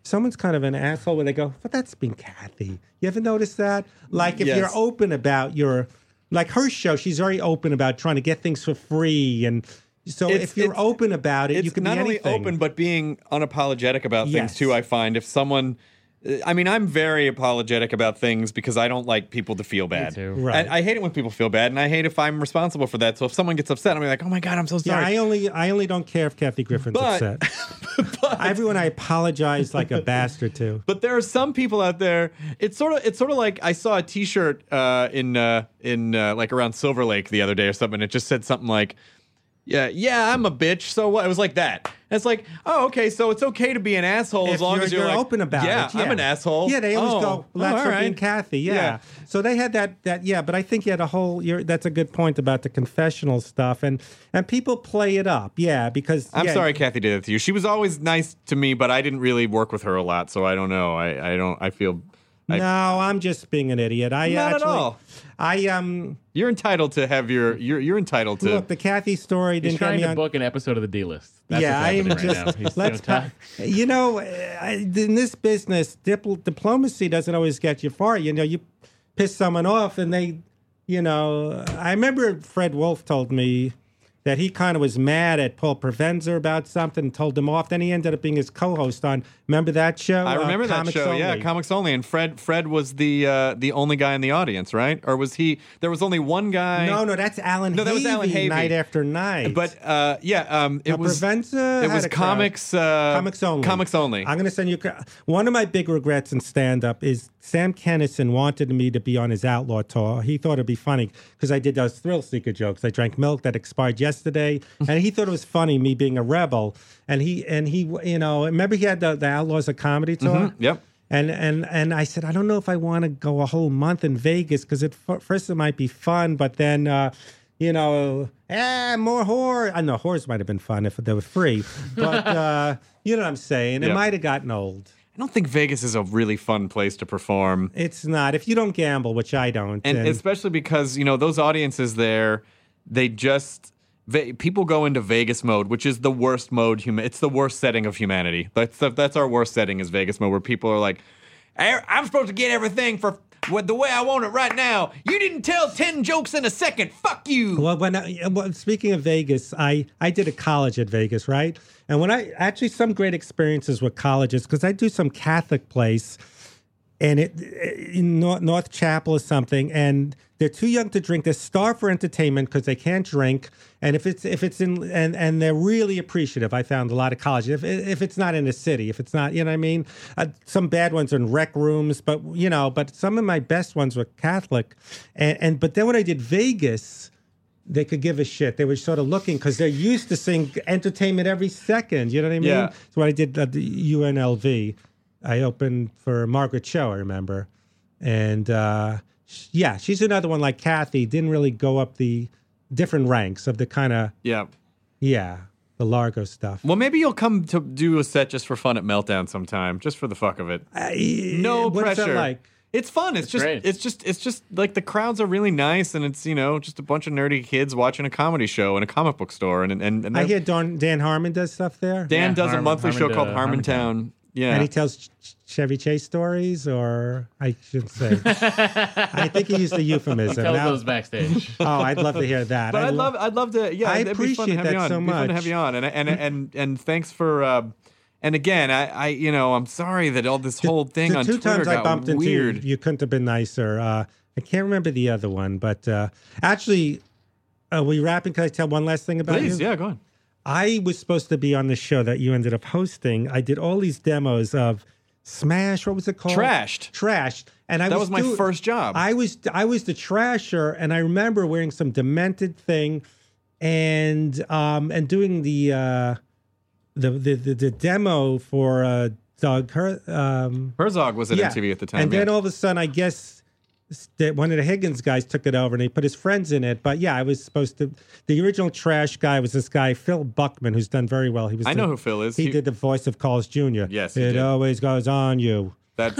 someone's kind of an asshole where they go, "But that's been Kathy." You ever notice that? Like if Yes. you're open about your, like her show, she's very open about trying to get things for free, and so It's- if you're it's- open about it, It's you can not be only anything. open, but being unapologetic about things Yes. too. I find if someone, I mean, I'm very apologetic about things because I don't like people to feel bad. too. Right. And I hate it when people feel bad, and I hate if I'm responsible for that. So if someone gets upset, I'm like, oh my god, I'm so Yeah, sorry. I only I only don't care if Kathy Griffin's But- upset. Everyone I apologize like a bastard to. But there are some people out there. It's sort of it's sort of like I saw a T-shirt uh, in uh, in uh, like around Silver Lake the other day or something. It just said something like, "Yeah, yeah, I'm a bitch." So what? It was like that. And it's like, oh, okay, so it's okay to be an asshole as If long you're, as you're, you're like, open about yeah, it. I'm an asshole. Yeah, they always oh, go, oh, well, that's all for right. being Kathy. Yeah. Yeah. So they had that, that, yeah, but I think you had a whole, you're, that's a good point about the confessional stuff. And and people play it up. Yeah, because. I'm yeah, sorry Kathy did it to you. She was always nice to me, but I didn't really work with her a lot, so I don't know. I, I don't, I feel... I, No, I'm just being an idiot. I Not at actually, all. I, um, You're entitled to have your, you're, you're entitled to... look, the Kathy story He's didn't get trying me to on. book an episode of the D List. That's yeah, what's I am happening just. right now. He's Let's. so pa- you know, I, in this business, dipl- diplomacy doesn't always get you far. You know, you piss someone off, and they, you know, I remember Fred Wolf told me that he kind of was mad at Paul Provenza about something and told him off. Then he ended up being his co-host on. Remember that show? I remember uh, that Comics show. Yeah, Only? Comics Only. And Fred Fred was the uh, the only guy in the audience, right? Or was he? There was only one guy. No, no, that's Alan. No, that was Alan Havey, Havey. Night after night. But uh, yeah, um, it Now, was Provenza it had was a crowd. comics. Uh, Comics only. Comics only. I'm going to send you. One of my big regrets in stand-up is Sam Kennison wanted me to be on his Outlaw tour. He thought it'd be funny because I did those thrill seeker jokes. I drank milk that expired yesterday, and he thought it was funny me being a rebel. And he and he, you know, remember he had the, the Outlaws of Comedy tour. Mhm, yep. And and and I said, I don't know if I want to go a whole month in Vegas because at f- first it might be fun, but then, uh, you know, ah, more horror. I know horrors might have been fun if they were free, but uh, you know what I'm saying. It Yep. might have gotten old. I don't think Vegas is a really fun place to perform. It's not if you don't gamble, which I don't. And then- especially because, you know, those audiences there, they just Ve- people go into Vegas mode, which is the worst mode. Huma- it's the worst setting of humanity. That's the, that's our worst setting is Vegas mode, where people are like, "I- I'm supposed to get everything for what the way I want it right now. You didn't tell ten jokes in a second. Fuck you." Well, when I, well, speaking of Vegas, I, I did a college at Vegas, right? And when I actually some great experiences with colleges because I do some Catholic place, and it in North, North Chapel or something, and they're too young to drink. They're starved for entertainment because they can't drink. And if it's if it's in and and they're really appreciative. I found a lot of colleges. If if it's not in a city, if it's not, you know what I mean. Uh, some bad ones are in rec rooms, but you know, but some of my best ones were Catholic. And and but then when I did Vegas, they could give a shit. They were sort of looking because they're used to seeing entertainment every second. You know what I mean? Yeah. So when I did uh, the U N L V, I opened for Margaret Cho, I remember. And uh, sh- yeah, she's another one like Kathy, didn't really go up the different ranks of the kind of, Yeah. yeah, the Largo stuff. Well, maybe you'll come to do a set just for fun at Meltdown sometime, just for the fuck of it. No what's that pressure. like? It's fun. It's, just great. it's just it's just like the crowds are really nice, and it's, you know, just a bunch of nerdy kids watching a comedy show in a comic book store, and and, and I they're- hear Dan, Dan Harmon does stuff there. Dan Yeah, does a Harmon- monthly show Harmon, called uh, Harmontown. Yeah. And he tells Ch- Chevy Chase stories, or I should say, I think he used a euphemism. Tell Now- those backstage. oh, I'd love to hear that. But I I'd lo- love, I'd love to. Yeah, I it'd be fun to appreciate have you that on. so It'd be fun to much. have you on, and and and and thanks for. Uh, and again, I, I, you know, I'm sorry that all this whole thing the on two Twitter times I got bumped into you, weird. you couldn't have been nicer. Uh, I can't remember the other one, but uh, actually, are we wrapping? Can I tell one last thing about Please, you? yeah, go on. I was supposed to be on the show that you ended up hosting. I did all these demos of Smash. What was it called? Trashed. Trashed. And I That was was my do- first job. I was I was the trasher, and I remember wearing some demented thing, and um and doing the uh the the the, the demo for uh Doug Her- um Herzog was at yeah. M T V at the time. And yeah. then all of a sudden, I guess that one of the Higgins guys took it over and he put his friends in it. But yeah, I was supposed to. The original trash guy was this guy Phil Buckman, who's done very well. He was. I the- know who Phil is. He, He- did the voice of Carl's Junior Yes, he it did. always goes on you. That's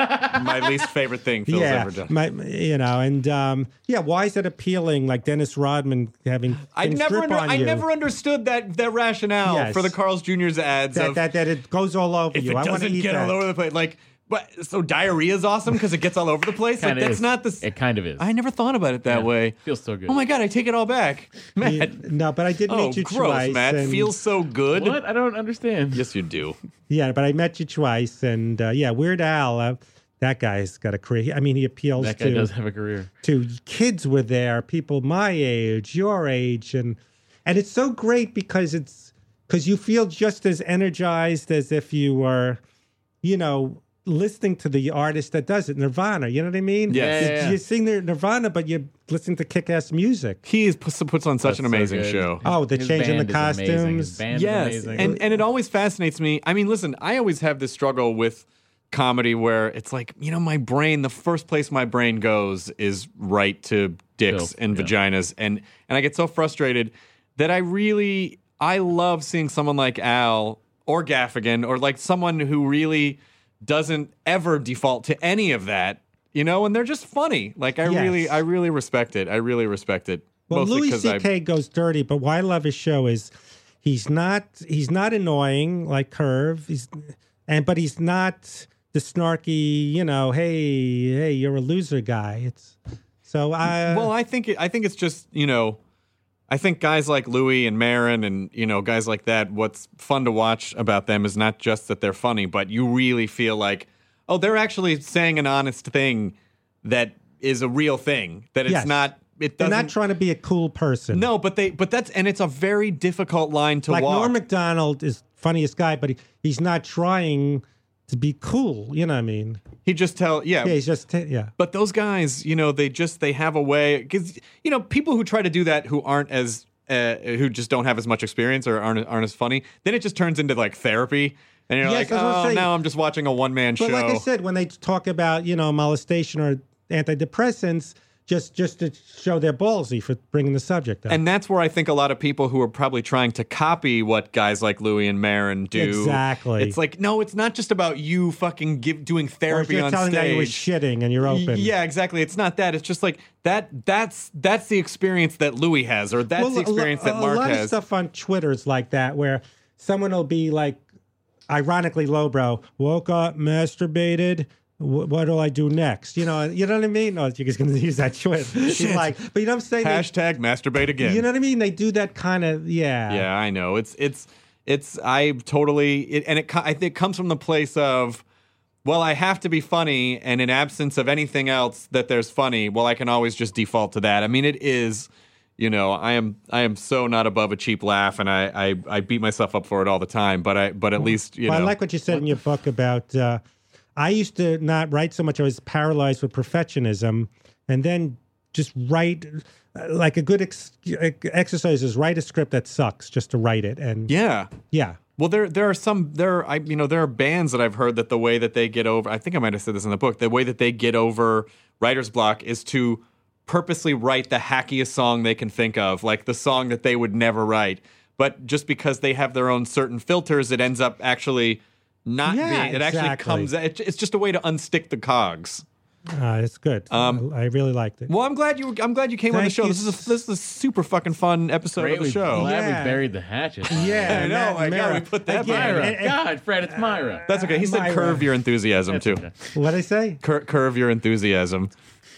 my least favorite thing Phil's yeah, ever done. my, you know, and um, yeah, why is it appealing? Like Dennis Rodman having I things never, drip under, on I you. never understood that that rationale Yes. for the Carl's Junior's ads. that, of, that that it goes all over if you. it I want to doesn't eat get that. all over the place, like, but so diarrhea is awesome because it gets all over the place. Like Kinda that's is. not the. It kind of is. I never thought about it that Yeah. way. Feels so good. Oh my god, I take it all back, Matt. Yeah, no, but I did Oh, meet you gross, twice. Matt. and- Feels so good. What? I don't understand. Yes, you do. Yeah, but I met you twice, and uh, yeah, Weird Al. Uh, that guy's got a career. I mean, he appeals That guy to does have a career. to kids were there, people my age, your age, and and it's so great because it's because you feel just as energized as if you were, you know, listening to the artist that does it, Nirvana. You know what I mean? Yes. You- Yeah, yeah, yeah. You sing their Nirvana, but you listen to kick-ass music. He is, puts puts on such That's an so amazing good. show. Oh, the His change in the band is amazing. His costumes. band is Yes, amazing. and and it always fascinates me. I mean, listen, I always have this struggle with comedy where it's like, you know, my brain, the first place my brain goes is right to dicks Filth, and yeah. vaginas, and and I get so frustrated that I really I love seeing someone like Al or Gaffigan or like someone who really doesn't ever default to any of that, you know, and they're just funny. Like I Yes. really I really respect it. I really respect it. Well, Mostly Louis 'cause C I- K goes dirty, but why I love his show is he's not he's not annoying like Curve. He's and but he's not the snarky, you know, hey, hey, you're a loser guy. It's so I Well, I think it, I think it's just, you know, I think guys like Louis and Marin and, you know, guys like that, what's fun to watch about them is not just that they're funny, but you really feel like, oh, they're actually saying an honest thing that is a real thing. That it's Yes. not it they're doesn't not trying to be a cool person. No, but they but that's and it's a very difficult line to like walk. Norm Macdonald is funniest guy, but he, he's not trying to be cool. You know what I mean? He just tell yeah. Yeah, he's just yeah. But those guys, you know, they just they have a way because you know people who try to do that who aren't as uh, who just don't have as much experience or aren't aren't as funny. Then it just turns into like therapy, and you're Yes, like, that's what I'm oh, saying. now I'm just watching a one man show. But like I said, when they talk about, you know, molestation or antidepressants, just just to show they're ballsy for bringing the subject up. And that's where I think a lot of people who are probably trying to copy what guys like Louis and Marin do. Exactly. It's like, no, it's not just about you fucking give, doing or if therapy you're on telling stage. that you were shitting and you're open. Yeah, exactly. It's not that. It's just like that. That's that's the experience that Louis has, or that's Well, the experience a, that a Mark lot has. of stuff on Twitter is like that, where someone will be like, ironically, lowbrow, woke up, masturbated. What, what do I do next? You know, you know what I mean? No, you're just going to use that shit. He's like, but you know what I'm saying? They- Hashtag masturbate again. you know what I mean? They do that kind of, yeah. Yeah, I know. It's it's it's I totally it, and it co- I think it comes from the place of, well, I have to be funny, and in absence of anything else that there's funny, well, I can always just default to that. I mean, it is, you know, I am I am so not above a cheap laugh, and I I, I beat myself up for it all the time. But I but at least you Well, know. I like what you said in your book about. Uh, I used to not write so much. I was paralyzed with perfectionism, and then just write uh, like a good ex- exercise is write a script that sucks just to write it. And yeah. yeah, Well, there there are some there I you know there are bands that I've heard that the way that they get over I think I might have said this in the book the way that they get over writer's block is to purposely write the hackiest song they can think of, like the song that they would never write, but just because they have their own certain filters, it ends up actually not Yeah, being. It actually exactly. comes. It, it's just a way to unstick the cogs. uh, it's good. Um, I, I really liked it. Well, I'm glad you. I'm glad you came on the Thank show. you This is a, this is a super fucking fun episode Great, of the we- show. Glad Yeah. we buried the hatchet. Yeah, I know, Matt my God, Mara. we put that Again, Myra. and- and- God, Fred, it's Myra. That's okay. He said Myra. curve your enthusiasm That's too. okay. What'd I say? Cur- curve your enthusiasm.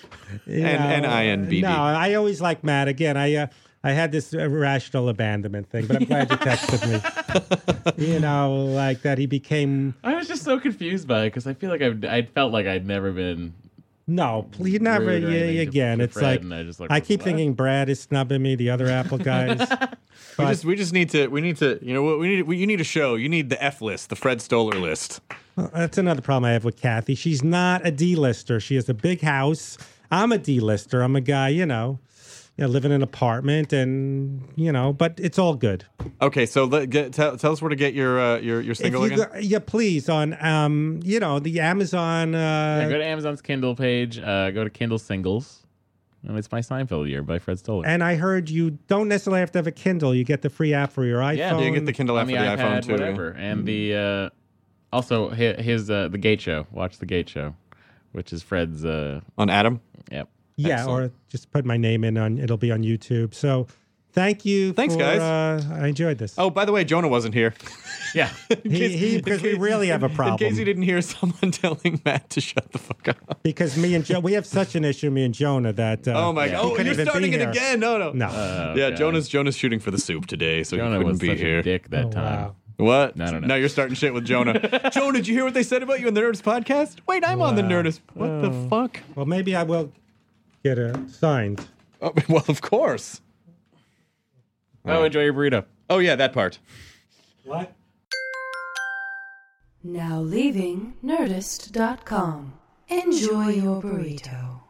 You And- and know, I N B B. No, I always like Matt. Again, I uh, I had this irrational abandonment thing, but I'm glad you texted me. You know, like that he became. I was just so confused by it because I feel like I've, I felt like I'd never been. No, please never. Rude or Yeah, anything to- again, to it's Fred, like and I just like, I keep what? thinking Brad is snubbing me. The other Apple guys. We But- just we just need to we need to you know what we need we, you need a show. You need the F list, the Fred Stoller list. Well, that's another problem I have with Kathy. She's not a D-lister. She has a big house. I'm a D-lister. I'm a guy, you know, you know, live in an apartment, and you know, but it's all good. Okay, so let, get, tell, tell us where to get your uh, your your single if you again. go, yeah, please on um, you know, the Amazon. Uh, Yeah, go to Amazon's Kindle page. Uh, go to Kindle Singles. And it's My Seinfeld Year by Fred Stoller. and I heard you don't necessarily have to have a Kindle. You get the free app for your iPhone. Yeah, Do you get the Kindle app on for the iPad, iPhone too? whatever. And the uh, Also, his, his uh, the Gate Show. Watch the Gate Show, which is Fred's uh, on Adam. Yep. Yeah, Excellent. or just put my name in on. It'll be on YouTube. So, thank you. Thanks, for, guys. Uh, I enjoyed this. Oh, by the way, Jonah wasn't here. Yeah, he, he because we really have a problem. In case you didn't hear someone telling Matt to shut the fuck up. Because me and Jo, we have such an issue, me and Jonah, that uh, Oh my he god! Oh, couldn't you're even starting be it here. again? No, no, No. Oh, yeah, God. Jonah's Jonah's shooting for the soup today, so Jonah he couldn't was be such here. a dick that Oh, time. wow. What? I don't know. Now you're starting shit with Jonah. Jonah, did you hear what they said about you on the Nerdist podcast? Wait, I'm on the Wow. Nerdist. What the fuck? Well, maybe I will get a signed. Oh, well, of course. Oh, enjoy your burrito. Oh yeah, that part. What? Now leaving Nerdist dot com. Enjoy your burrito.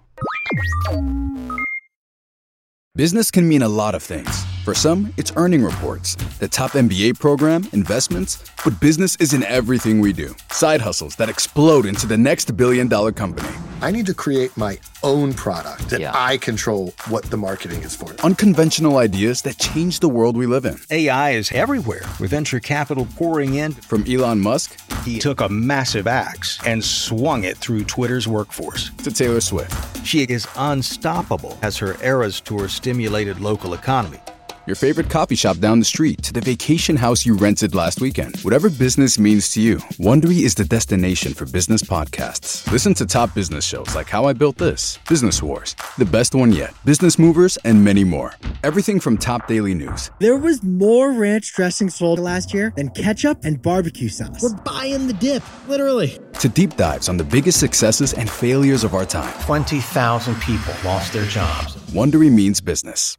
Business can mean a lot of things. For some, it's earning reports, the top M B A program, investments, but business isn't everything we do. Side hustles that explode into the next billion dollar company. I need to create my own product that Yeah. I control what the marketing is for. Unconventional ideas that change the world we live in. A I is everywhere, with venture capital pouring in. From Elon Musk, he took a massive axe and swung it through Twitter's workforce. To Taylor Swift. She is unstoppable as her Eras Tour stimulated local economy. Your favorite coffee shop down the street to the vacation house you rented last weekend. Whatever business means to you, Wondery is the destination for business podcasts. Listen to top business shows like How I Built This, Business Wars, The Best One Yet, Business Movers, and many more. Everything from top daily news. There was more ranch dressing sold last year than ketchup and barbecue sauce. We're buying the dip, literally. To deep dives on the biggest successes and failures of our time. twenty thousand people lost their jobs. Wondery means business.